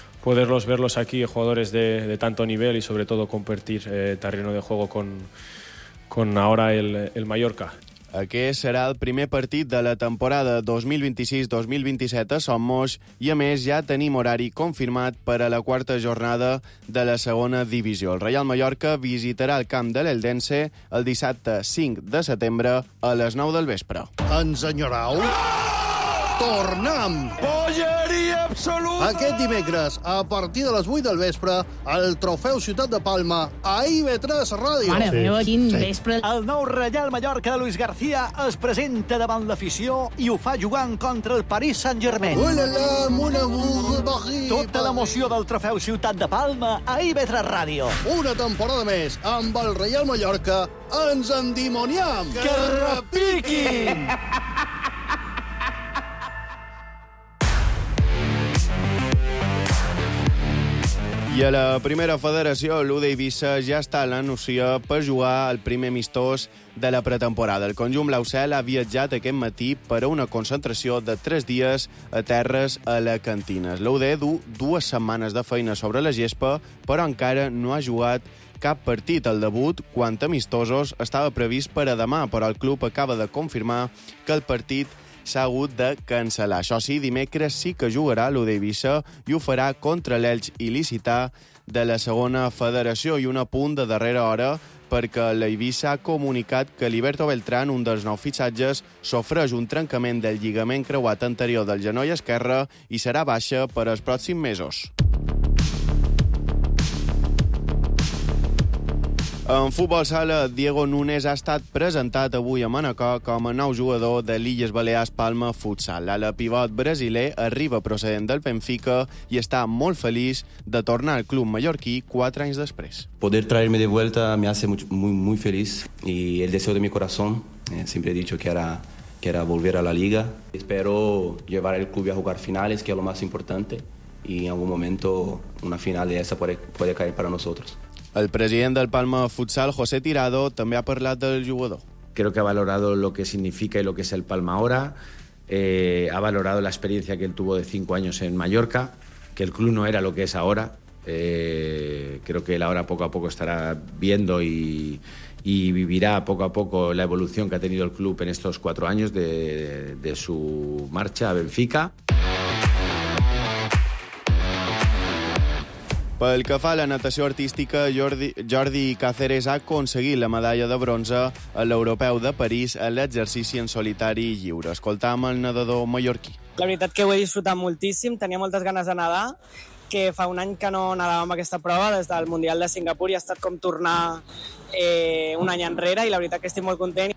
verlos aquí, jugadores de tanto nivel y sobre todo compartir terreno de juego con ahora el Mallorca. Aquest serà el primer partit de la temporada 2026-2027 a Somos i, a més, ja tenim horari confirmat per a la quarta jornada de la segona divisió. El Real Mallorca visitarà el camp de l'Eldense el dissabte 5 de setembre a les 9 del vespre. Ens enyorau? Tornem! Polleria absoluta! Aquest dimecres, a partir de les 8 del vespre, el Trofeu Ciutat de Palma a IB3 Ràdio. Mare meva, quin vespre! El nou Real Mallorca de Luis García es presenta davant l'afició i ho fa jugant contra el Paris Saint-Germain. Tota l'emoció del Trofeu Ciutat de Palma a IB3 Ràdio. Una temporada més amb el Real Mallorca. Ens endimoniam! Que repiquin! I a la primera federació, l'U d'Eivissa ja està a la noció per jugar el primer amistós de la pretemporada. El conjunt blau-cel ha viatjat aquest matí per a una concentració de 3 dies a terres a la Cantina. L'UD du 2 setmanes de feina sobre la gespa, però encara no ha jugat cap partit. El debut, quant a amistosos, estava previst per a demà, però el club acaba de confirmar que el partit s'ha hagut de cancel·lar. Això sí, dimecres sí que jugarà l'U d'Eivissa i ho farà contra l'Elx il·licità de la segona federació. I un apunt de darrera hora, perquè l'Eivissa ha comunicat que Liberto Beltrán, un dels 9 fitxatges, sofreix un trencament del lligament creuat anterior del genoll esquerre i serà baixa per als pròxims mesos. En futbol sala, Diego Núñez ha estat presentat avui a Manacor com a nou jugador de l'Illes Balears Palma Futsal. L'ala pivot brasiler arriba procedent del Benfica i està molt feliç de tornar al club mallorquí 4 anys després. Poder traerme de vuelta me hace muy feliz y el deseo de mi corazón, siempre he dicho que era volver a la liga. Espero llevar el club a jugar finales, que es lo más importante, y en algún momento una final de esa puede caer para nosotros. El president del Palma Futsal, José Tirado, també ha parlat del jugador. Creo que ha valorado lo que significa y lo que es el Palma ahora. Ha valorado la experiencia que él tuvo de 5 años en Mallorca, que el club no era lo que es ahora. Creo que él ahora poco a poco estará viendo y vivirá poco a poco la evolución que ha tenido el club en estos 4 años de su marcha a Benfica. Pel que fa a la natació artística, Jordi Cáceres ha aconseguit la medalla de bronze a l'Europeu de París en l'exercici en solitari lliure. Escoltam el nedador mallorquí. La veritat que ho he disfrutat moltíssim, tenia moltes ganes de nedar que fa un any que no anàvem a aquesta prova des del Mundial de Singapur i ha estat com tornar un any enrere i la veritat que estic molt content.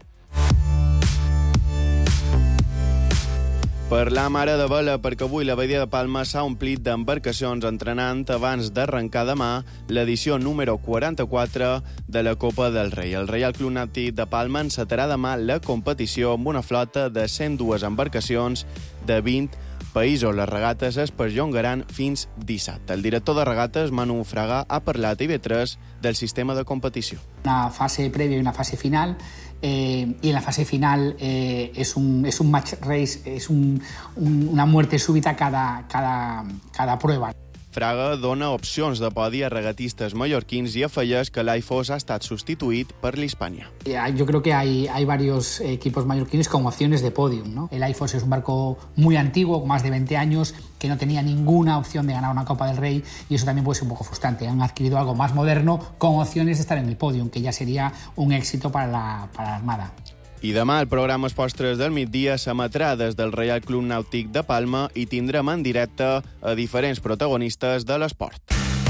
Parlam ara de vela perquè avui la Badia de Palma s'ha omplit d'embarcacions entrenant abans d'arrencar demà l'edició número 44 de la Copa del Rei. El Reial Club Nàutic de Palma encetarà demà la competició amb una flota de 102 embarcacions de 20 països. Les regates es perllongaran fins dissabte. El director de regates, Manu Fraga, ha parlat a IB3 del sistema de competició. Una fase previa y una fase final, y en la fase final es un match race, es una muerte súbita cada prueba. Fraga dona opcions de podi a regatistes mallorquins i afegeix que l'Aifos ha estat substituït per l'Hispània. Yo creo que hay varios equipos mallorquines con opciones de podium, ¿no? El Aifos es un barco muy antiguo, con más de 20 años, que no tenía ninguna opción de ganar una Copa del Rey y eso también puede ser un poco frustrante. Han adquirido algo más moderno con opciones de estar en el podium, que ya sería un éxito para la Armada. I demà el programa Esports del migdia s'emetrà des del Reial Club Nàutic de Palma i tindrem en directe a diferents protagonistes de l'esport.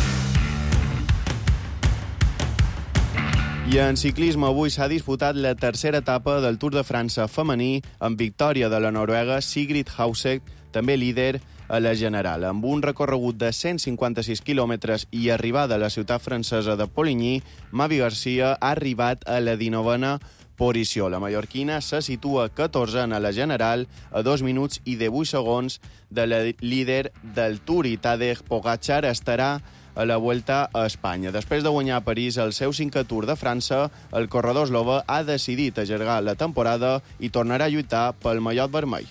I en ciclisme avui s'ha disputat la tercera etapa del Tour de França femení amb victòria de la noruega Sigrid Hausek, també líder a la general. Amb un recorregut de 156 quilòmetres i arribada a la ciutat francesa de Poligny, Mavi Garcia ha arribat a la 19a posició. La mallorquina se situa 14 a la general, a 2 minuts i 18 segons de la líder del Tour, i Tadej Pogačar estarà a la Vuelta a Espanya. Després de guanyar a París el seu 5è Tour de França, el corredor eslova ha decidit allargar la temporada i tornarà a lluitar pel mallot vermell.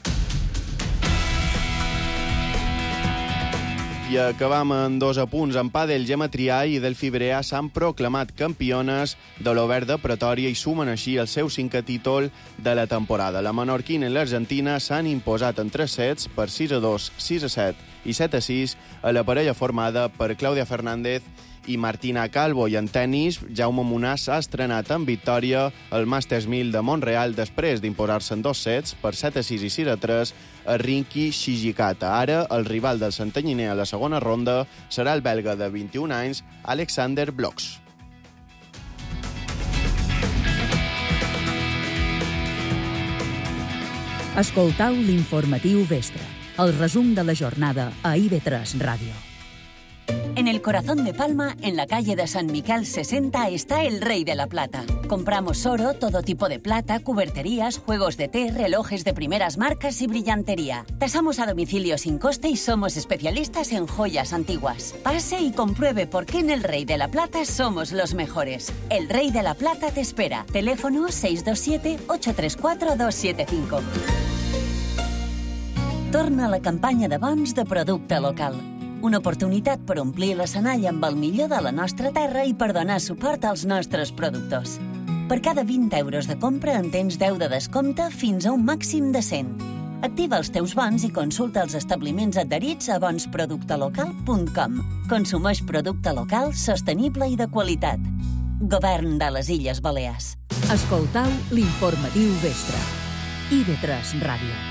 I acabam amb 2 apunts. En pàdel, Gemma Trià i Delphi Brea s'han proclamat campiones de l'Obert de Pretòria i sumen així el seu 5è títol de la temporada. La menorquina i l'Argentina s'han imposat en 3 sets per 6-2, 6-7 i 7-6 a la parella formada per Clàudia Fernández i Martina Calvo. I en tennis, Jaume Munar s'ha estrenat en victòria al Masters 1000 de Montreal després d'imposar-se en 2 sets per 7-6 i 6-3 a Rinky Shijikata. Ara, el rival del santanyiner a la segona ronda serà el belga de 21 anys, Alexander Bloch. Escoltau l'informatiu Vespre, el resum de la jornada a IB3 Ràdio. En el corazón de Palma, en la calle de San Miquel 60, está el Rey de la Plata. Compramos oro, todo tipo de plata, cuberterías, juegos de té, relojes de primeras marcas y brillantería. Tasamos a domicilio sin coste y somos especialistas en joyas antiguas. Pase y compruebe por qué en el Rey de la Plata somos los mejores. El Rey de la Plata te espera. Teléfono 627-834-275. Torna a la campanya de bons de producte local. Una oportunitat per omplir l'escenari amb el millor de la nostra terra i per donar suport als nostres productors. Per cada 20 euros de compra en tens 10 de descompte fins a un màxim de 100. Activa els teus bons i consulta els establiments adherits a bonsproductelocal.com. Consumeix producte local, sostenible i de qualitat. Govern de les Illes Balears. Escoltau l'informatiu Vespre. IB3 Ràdio.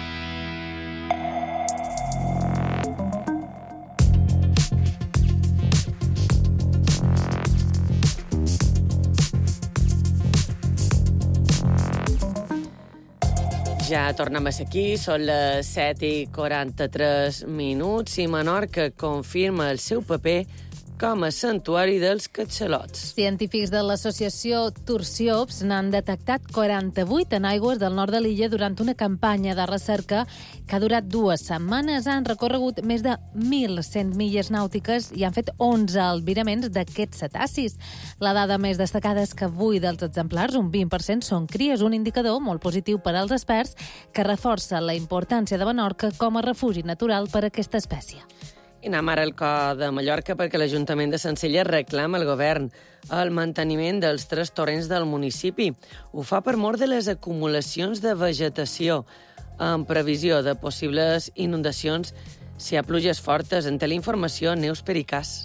Ja tornem a ser aquí, són les 7:43 i Menorca confirma el seu paper com a santuari dels catxalots. Científics de l'associació Turciops n'han detectat 48 en aigües del nord de l'illa durant una campanya de recerca que ha durat 2 setmanes. Han recorregut més de 1.100 milles nàutiques i han fet 11 albiraments d'aquests cetacis. La dada més destacada és que 8 dels exemplars, un 20%, són cries, un indicador molt positiu per als experts que reforça la importància de Menorca com a refugi natural per a aquesta espècie. I anem ara al cor de Mallorca perquè l'Ajuntament de Sencelles reclama al govern el manteniment dels 3 torrents del municipi. Ho fa per mor de les acumulacions de vegetació, en previsió de possibles inundacions si hi ha pluges fortes. En té la informació Neus Pericàs.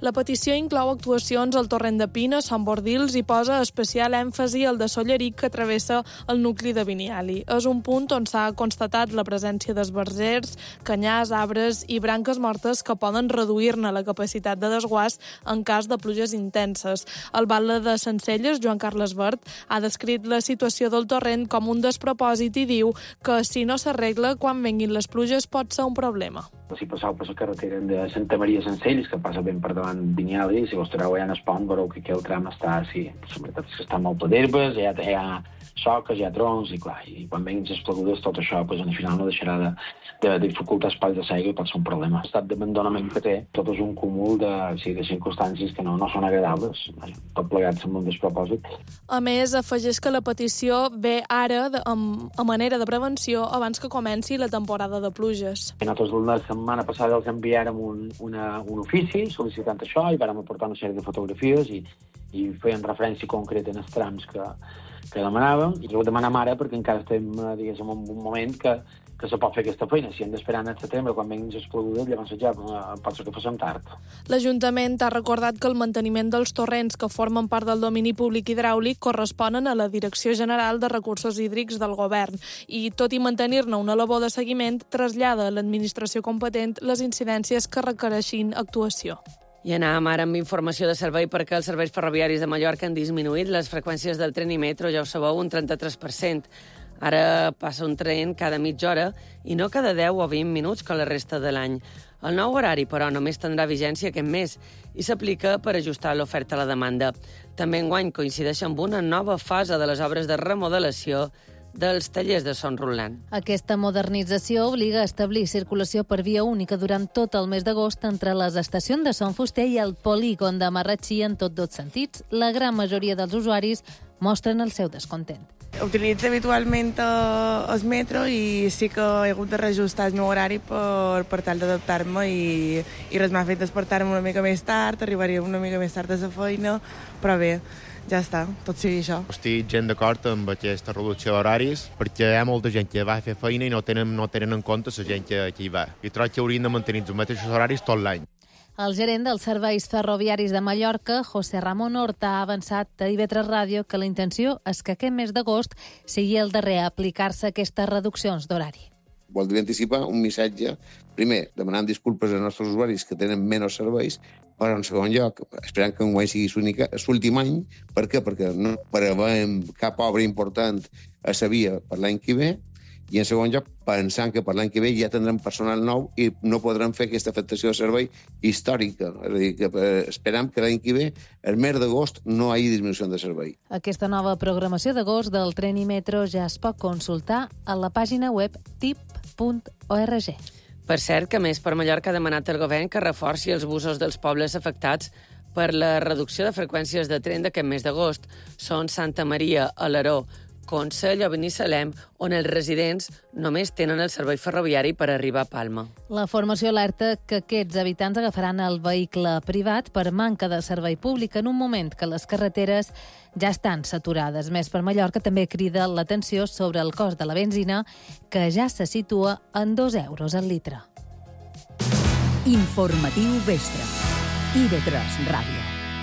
La petició inclou actuacions al torrent de Pina, Son Bordils i posa especial èmfasi al de Solleric que travessa el nucli de Viniali. És un punt on s'ha constatat la presència d'esbarzers, canyars, arbres i branques mortes que poden reduir-ne la capacitat de desguàs en cas de pluges intenses. El batlle de Sencelles, Joan Carles Vert, ha descrit la situació del torrent com un despropòsit i diu que si no s'arregla, quan venguin les pluges pot ser un problema. Si passeu per la carretera de Santa Maria Sencelles, que passa ben per davant Vinyali, si vos treu allà en el pont, veureu que aquí el tram està, sí, la veritat és que està molt d'herbes, hi ha soques, hi ha troncs, i clar, i quan venguin les plegudes, tot això, pues, al final no deixarà de dificultar espais de segui i pot ser un problema. L'estat d'abandonament que té, tot és un cúmul de circumstàncies que no són agradables, tot plegat amb un despropòsit. A més, afegeix que la petició ve ara a manera de prevenció abans que comenci la temporada de pluges. Nosaltres la setmana passada els enviàrem un ofici sol·licitant això i vàrem aportar una sèrie de fotografies i feien referència concreta en els trams que demanàvem, i ho demanem ara perquè encara estem, diguéssim, en un moment que se pot fer aquesta feina. Si hem d'esperar en setembre, quan venguin les plegudes, llavors ja pot ser que facin tard. L'Ajuntament ha recordat que el manteniment dels torrents que formen part del domini públic hidràulic corresponen a la Direcció General de Recursos Hídrics del Govern i, tot i mantenir-ne una labor de seguiment, trasllada a l'administració competent les incidències que requereixin actuació. I anàvem ara amb informació de servei perquè els serveis ferroviaris de Mallorca han disminuït les freqüències del tren i metro, ja ho sabeu, un 33%. Ara passa un tren cada mitja hora i no cada 10 o 20 minuts com la resta de l'any. El nou horari, però, només tindrà vigència aquest mes i s'aplica per ajustar l'oferta a la demanda. També enguany coincideix amb una nova fase de les obres de remodelació dels tallers de Son Roland. Aquesta modernització obliga a establir circulació per via única durant tot el mes d'agost entre les estacions de Son Fuster i el polígon de Marratxí en tots dos sentits. La gran majoria dels usuaris mostren el seu descontent. Utilitzo habitualment el metro i sí que he hagut de reajustar el meu horari per tal d'adaptar-me i res m'ha fet despertar-me una mica més tard, arribaria una mica més tard a la feina, però bé, ja està, tot sigui això. Estic gent d'acord amb aquesta reducció d'horaris perquè hi ha molta gent que va a fer feina i no tenen en compte la gent que hi va. I trobo que haurien de mantenir els mateixos horaris tot l'any. El gerent dels serveis ferroviaris de Mallorca, José Ramon Horta, ha avançat a IB3 Ràdio que la intenció és que aquest mes d'agost sigui el darrer a aplicar-se aquestes reduccions d'horari. Voldria anticipar un missatge, primer, demanant disculpes als nostres usuaris que tenen menys serveis, però en segon lloc, esperant que enguany sigui l'últim any. Per què? Perquè no preveiem cap obra important a la via per l'any que ve, i en segon lloc, pensant que per l'any que ve ja tindrem personal nou i no podrem fer aquesta afectació de servei històrica. És a dir, que esperam que l'any que ve, el mes d'agost, no hi hagi disminució de servei. Aquesta nova programació d'agost del tren i metro ja es pot consultar a la pàgina web tip.org. Per cert, que més per Mallorca ha demanat al govern que reforci els busos dels pobles afectats per la reducció de freqüències de tren d'aquest mes d'agost. Són Santa Maria, Alaró, Consell o Binissalem, on els residents només tenen el servei ferroviari per arribar a Palma. La formació alerta que aquests habitants agafaran el vehicle privat per manca de servei públic en un moment que les carreteres ja estan saturades. Més per Mallorca també crida l'atenció sobre el cost de la benzina, que ja se situa en 2 euros al litre. Informatiu Vespre. IB3 Ràdio.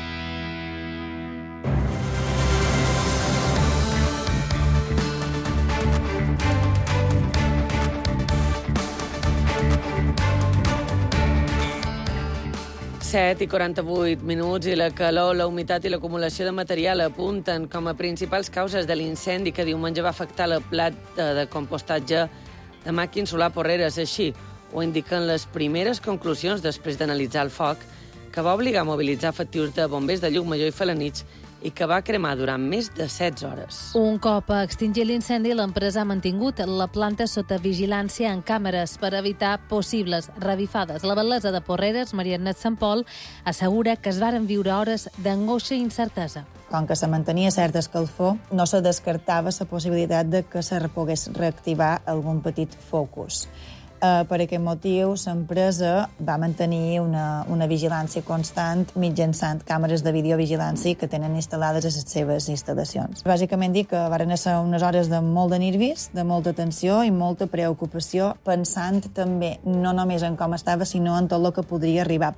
i 48 minuts i la calor, la humitat i l'acumulació de material apunten com a principals causes de l'incendi que diumenge va afectar la planta de compostatge de Màquin Solar Porreres. Així ho indiquen les primeres conclusions després d'analitzar el foc, que va obligar a mobilitzar efectius de bombers de Llucmajor i Felanitx i que va cremar durant més de 16 hores. Un cop a extingir l'incendi, l'empresa ha mantingut la planta sota vigilància en càmeres per evitar possibles revifades. La batllessa de Porreres, Maria Agnès Sant Pol, assegura que es varen viure hores d'angoixa i incertesa. Com que se mantenia certa escalfor, no se descartava la possibilitat de que se pogués reactivar algun petit focus. Per aquest motiu, l'empresa va mantenir una vigilància constant mitjançant càmeres de videovigilància que tenen instal·lades a les seves instal·lacions. Bàsicament dic que van ser unes hores de molt de nervis, de molta tensió i molta preocupació, pensant també no només en com estava, sinó en tot el que podria arribar a passar.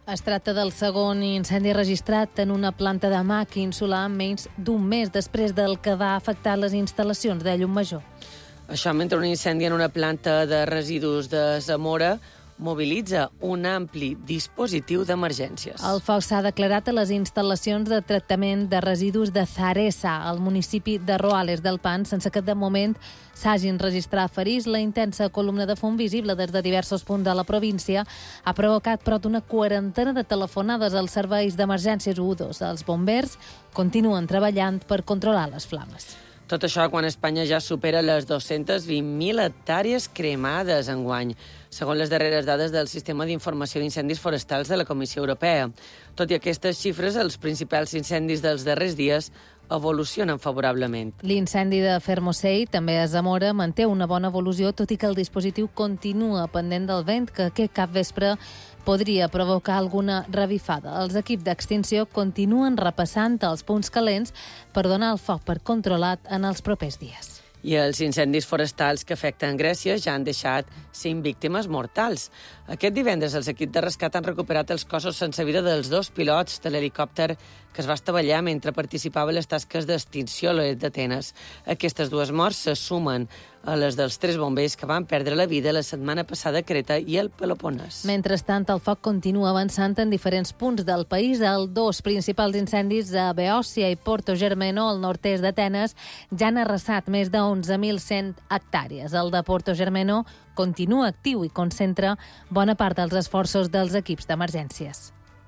Es tracta del segon incendi registrat en una planta de màquin solar menys d'un mes després del que va afectar les instal·lacions de Llumajor. Això mentre un incendi en una planta de residus de Zamora mobilitza un ampli dispositiu d'emergències. El foc s'ha declarat a les instal·lacions de tractament de residus de Zaresa, al municipi de Roales del Pan, sense que de moment s'hagin registrat ferits. La intensa columna de fum visible des de diversos punts de la província ha provocat prop d'una quarantena de telefonades als serveis d'emergències U2. Els bombers continuen treballant per controlar les flames. Tot això quan Espanya ja supera les 220.000 hectàrees cremades enguany, segons les darreres dades del Sistema d'Informació d'Incendis Forestals de la Comissió Europea. Tot i aquestes xifres, els principals incendis dels darrers dies evolucionen favorablement. L'incendi de Fermosell, també a Zamora, manté una bona evolució, tot i que el dispositiu continua pendent del vent, que aquest capvespre podria provocar alguna revifada. Els equips d'extinció continuen repassant els punts calents per donar el foc per controlat en els propers dies. I els incendis forestals que afecten Grècia ja han deixat 5 víctimes mortals. Aquest divendres els equips de rescat han recuperat els cossos sense vida dels 2 pilots de l'helicòpter que es va estavellar mentre participava en les tasques d'extinció a l'Oest d'Atenes. Aquestes 2 morts se sumen a les dels 3 bombers que van perdre la vida la setmana passada a Creta i el Peloponès. Mentrestant, el foc continua avançant en diferents punts del país. Els 2 principals incendis a Beòcia i Porto Germano, al nord-est d'Atenes, ja han arrasat més de 11.100 hectàrees. El de Porto Germano continua actiu i concentra bona part dels esforços dels equips d'emergències.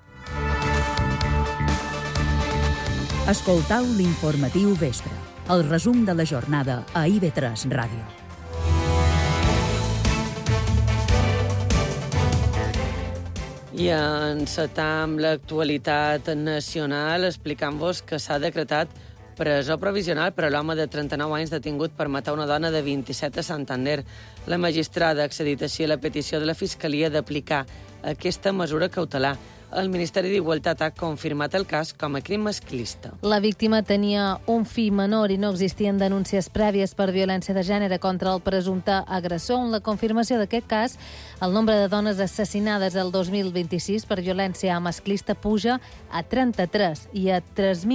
Escoltau l'informatiu vespre, el resum de la jornada a IB3 Ràdio. I encetam l'actualitat nacional explicant-vos que s'ha decretat presó provisional per a l'home de 39 anys detingut per matar una dona de 27 a Santander. La magistrada ha accedit així a la petició de la Fiscalia d'aplicar aquesta mesura cautelar. El Ministeri d'Igualtat ha confirmat el cas com a crim masclista. La víctima tenia un fill menor i no existien denúncies prèvies per violència de gènere contra el presumpte agressor. En la confirmació d'aquest cas, el nombre de dones assassinades el 2026 per violència masclista puja a 33 i a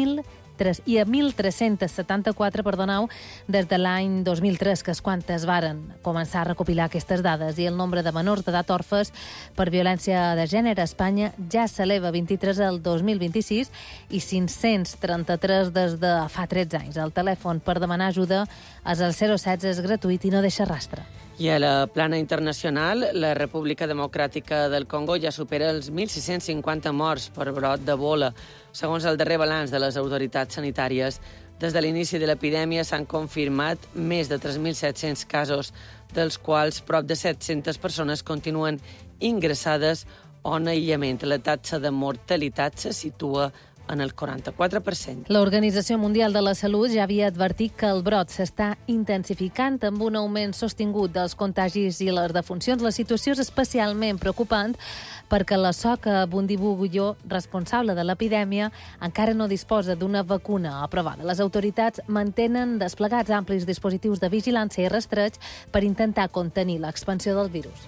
1.374, des de l'any 2003, que és quan es varen començar a recopilar aquestes dades, i el nombre de menors d'edat orfes per violència de gènere a Espanya ja s'eleva a 23 el 2026 i 533 des de fa 13 anys. El telèfon per demanar ajuda és el 016, és gratuït i no deixa rastre. I a la plana internacional, la República Democràtica del Congo ja supera els 1.650 morts per brot d'Ebola. Segons el darrer balanç de les autoritats sanitàries, des de l'inici de l'epidèmia s'han confirmat més de 3.700 casos, dels quals prop de 700 persones continuen ingressades o en aïllament. La taxa de mortalitat se situa en el 44%. L'Organització Mundial de la Salut ja havia advertit que el brot s'està intensificant amb un augment sostingut dels contagis i les defuncions. La situació és especialment preocupant perquè la Soca Bundibugulló, responsable de l'epidèmia, encara no disposa d'una vacuna aprovada. Les autoritats mantenen desplegats amplis dispositius de vigilància i rastreig per intentar contenir l'expansió del virus.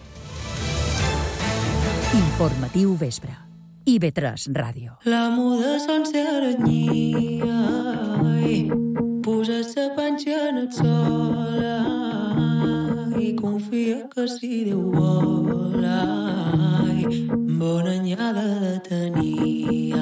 Informatiu vespre. IB3 Ràdio. La muda sencera nyia, posa't la panxa en el sol i confia que si Déu vol, bona anyada de tenir.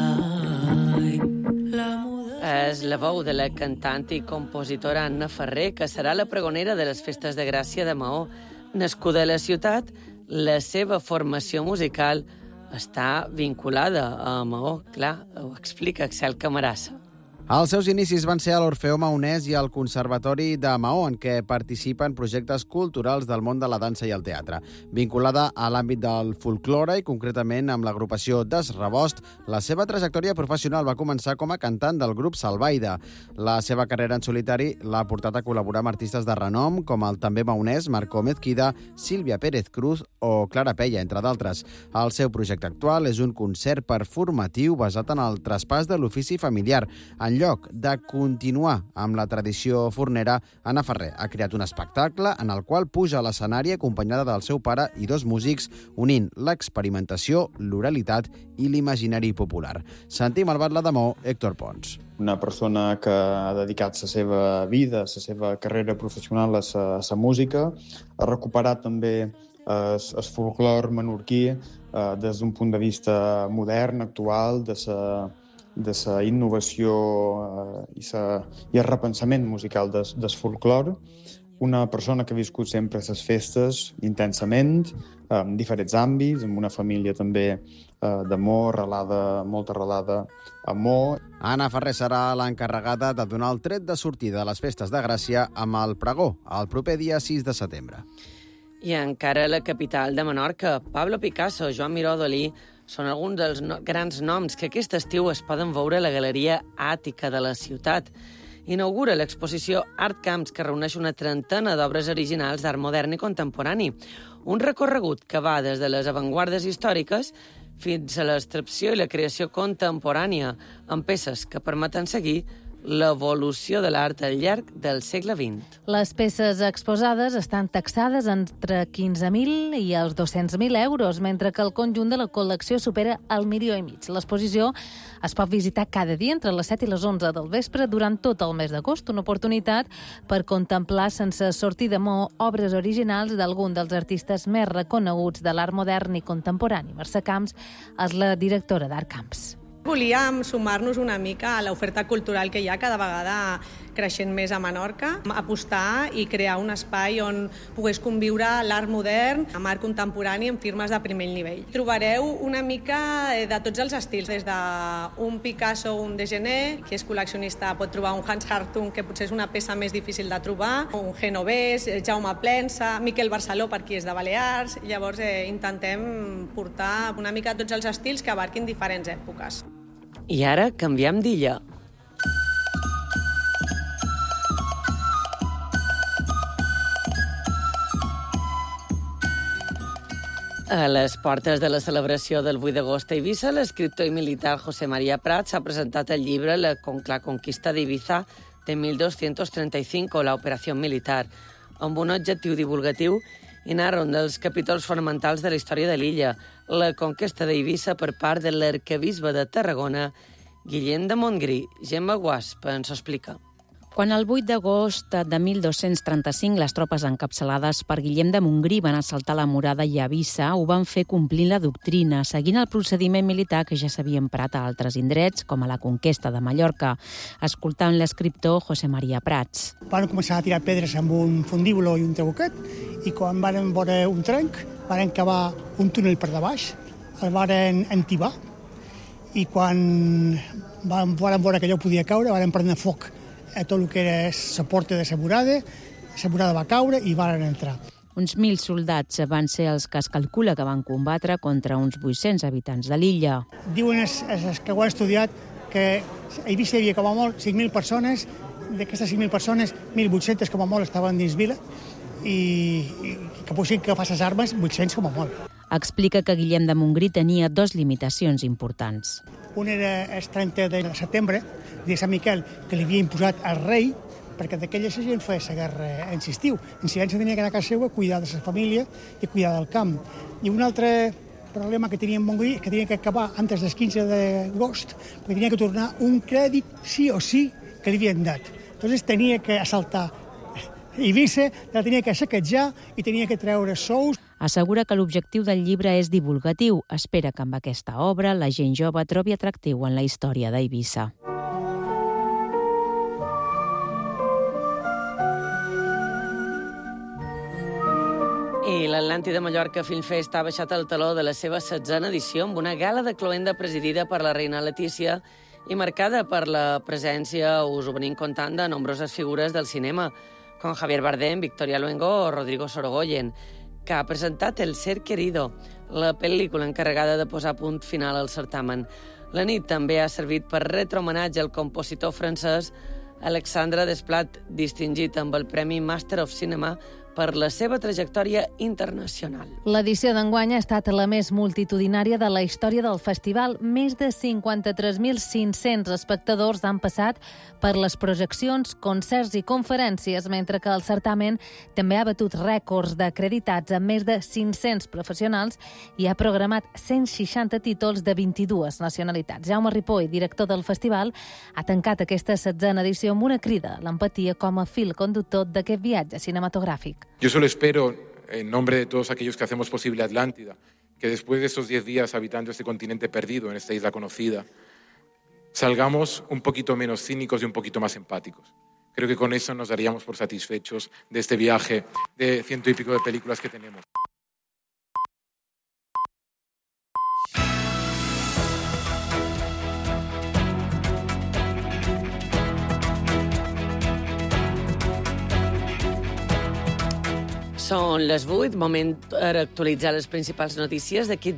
És la veu de la cantant i compositora Anna Ferrer, que serà la pregonera de les Festes de Gràcia de Maó. Nascuda a la ciutat, la seva formació musical està vinculada a Maó. Clar, ho explica Axel Camarasa. Els seus inicis van ser a l'Orfeó Maonès i al Conservatori de Maó, en què participen projectes culturals del món de la dansa i el teatre. Vinculada a l'àmbit del folklore i concretament amb l'agrupació Desrebost, la seva trajectòria professional va començar com a cantant del grup Salvaida. La seva carrera en solitari l'ha portat a col·laborar amb artistes de renom com el també maonès Marco Mezquida, Sílvia Pérez Cruz o Clara Pella, entre d'altres. El seu projecte actual és un concert performatiu basat en el traspàs de l'ofici familiar. En lloc de continuar amb la tradició fornera, Anna Ferrer ha creat un espectacle en el qual puja a l'escenari acompanyada del seu pare i 2 músics, unint l'experimentació, l'oralitat i l'imaginari popular. Sentim el batlle de Maó, Héctor Pons. Una persona que ha dedicat la seva vida, la seva carrera professional a la música, ha recuperat també el folclor menorquí des d'un punt de vista modern, actual, de la innovació i el repensament musical del folclor. Una persona que ha viscut sempre les festes intensament, en diferents àmbits, amb una família també d'amor, molt arrelada a Mo. Anna Ferrer serà l'encarregada de donar el tret de sortida a les festes de Gràcia amb el pregó, el proper dia 6 de setembre. I encara a la capital de Menorca, Pablo Picasso, Joan Miró Dalí són alguns dels grans noms que aquest estiu es poden veure a la Galeria Àtica de la ciutat. Inaugura l'exposició Art Camps, que reuneix una trentena d'obres originals d'art modern i contemporani. Un recorregut que va des de les avantguardes històriques fins a l'extracció i la creació contemporània, amb peces que permeten seguir l'evolució de l'art al llarg del segle XX. Les peces exposades estan taxades entre 15.000 i els 200.000 euros, mentre que el conjunt de la col·lecció supera el 1,5 milió. L'exposició es pot visitar cada dia entre les 7 i les 11 del vespre durant tot el mes d'agost, una oportunitat per contemplar sense sortir de Maó obres originals d'algun dels artistes més reconeguts de l'art modern i contemporani. Mercè Camps és la directora d'Art Camps. Volíem sumar-nos una mica a l'oferta cultural que hi ha cada vegada creixent més a Menorca, apostar i crear un espai on pogués conviure l'art modern amb art contemporani en firmes de primer nivell. Trobareu una mica de tots els estils, des d'un Picasso, un Degener, qui és col·leccionista pot trobar un Hans Hartung, que potser és una peça més difícil de trobar, un Genovès, Jaume Plensa, Miquel Barceló, per qui és de Balears. Llavors intentem portar una mica tots els estils que abarquin diferents èpoques. I ara canviem d'illa. A les portes de la celebració del 8 d'agost a Eivissa, l'escriptor i militar José María Prats ha presentat el llibre La conquista d'Eivissa de 1235, o la operació militar, amb un objectiu divulgatiu i narra un dels capítols fonamentals de la història de l'illa, la conquesta d'Eivissa per part de l'arquebisbe de Tarragona, Guillem de Montgrí. Gemma Guasp ens ho explica. Quan el 8 d'agost de 1235 les tropes encapçalades per Guillem de Montgrí van assaltar la murada i Eivissa, ho van fer complint la doctrina, seguint el procediment militar que ja s'havia emprat a altres indrets, com a la conquesta de Mallorca. Escoltant l'escriptor José María Prats. Van començar a tirar pedres amb un fundíbulo i un trabuquet, i quan van veure un trenc, van cavar un túnel per de baix, el van entibar, i quan van veure que allò podia caure, van prendre foc a tot el que era la porta de la murada va caure i van entrar. Uns 1.000 soldats van ser els que es calcula que van combatre contra uns 800 habitants de l'illa. Diuen els que ho han estudiat que a Eivissa hi havia com a molt 5.000 persones, d'aquestes 5.000 persones, 1.800 com a molt estaven dins vila, i que poguessin agafar les armes 800 com a molt. Explica que Guillem de Montgrí tenia 2 limitacions importants. Un era el 30 de setembre, dia Sant Miquel, que li havia imposat al rei, perquè d'aquella gent feia la guerra en l'estiu. En silenci tenia que anar a casa seva, cuidar de la família i cuidar del camp. I un altre problema que tenia en Montgrí és que tenia que acabar antes del 15 d'agost, perquè tenia que tornar un crèdit sí o sí que li havien dat. Entonces tenia que assaltar Eivissa, la tenia que saquejar i tenia que treure sous. Assegura que l'objectiu del llibre és divulgatiu. Espera que amb aquesta obra la gent jove trobi atractiu en la història d'Eivissa. I l'Atlàntida Mallorca Film Fest ha baixat el taló de la seva 16a edició amb una gala de cloenda presidida per la reina Letícia i marcada per la presència, us ho venim contant, de nombroses figures del cinema, com Javier Bardem, Victoria Luengo o Rodrigo Sorogoyen, que ha presentat El ser querido, la pel·lícula encarregada de posar punt final al certamen. La nit també ha servit per retre homenatge al compositor francès Alexandre Desplat, distingit amb el Premi Master of Cinema per la seva trajectòria internacional. L'edició d'enguany ha estat la més multitudinària de la història del festival. Més de 53.500 espectadors han passat per les projeccions, concerts i conferències, mentre que el certamen també ha batut rècords d'acreditats amb més de 500 professionals i ha programat 160 títols de 22 nacionalitats. Jaume Ripoll, director del festival, ha tancat aquesta 16a edició amb una crida a l'empatia com a fil conductor d'aquest viatge cinematográfico. Yo solo espero, en nombre de todos aquellos que hacemos posible Atlántida, que después de estos 10 días habitando este continente perdido, en esta isla conocida, salgamos un poquito menos cínicos y un poquito más empáticos. Creo que con eso nos daríamos por satisfechos de este viaje de 100 y pico de películas que tenemos. Són les 8, moment per actualitzar les principals notícies. D'aquí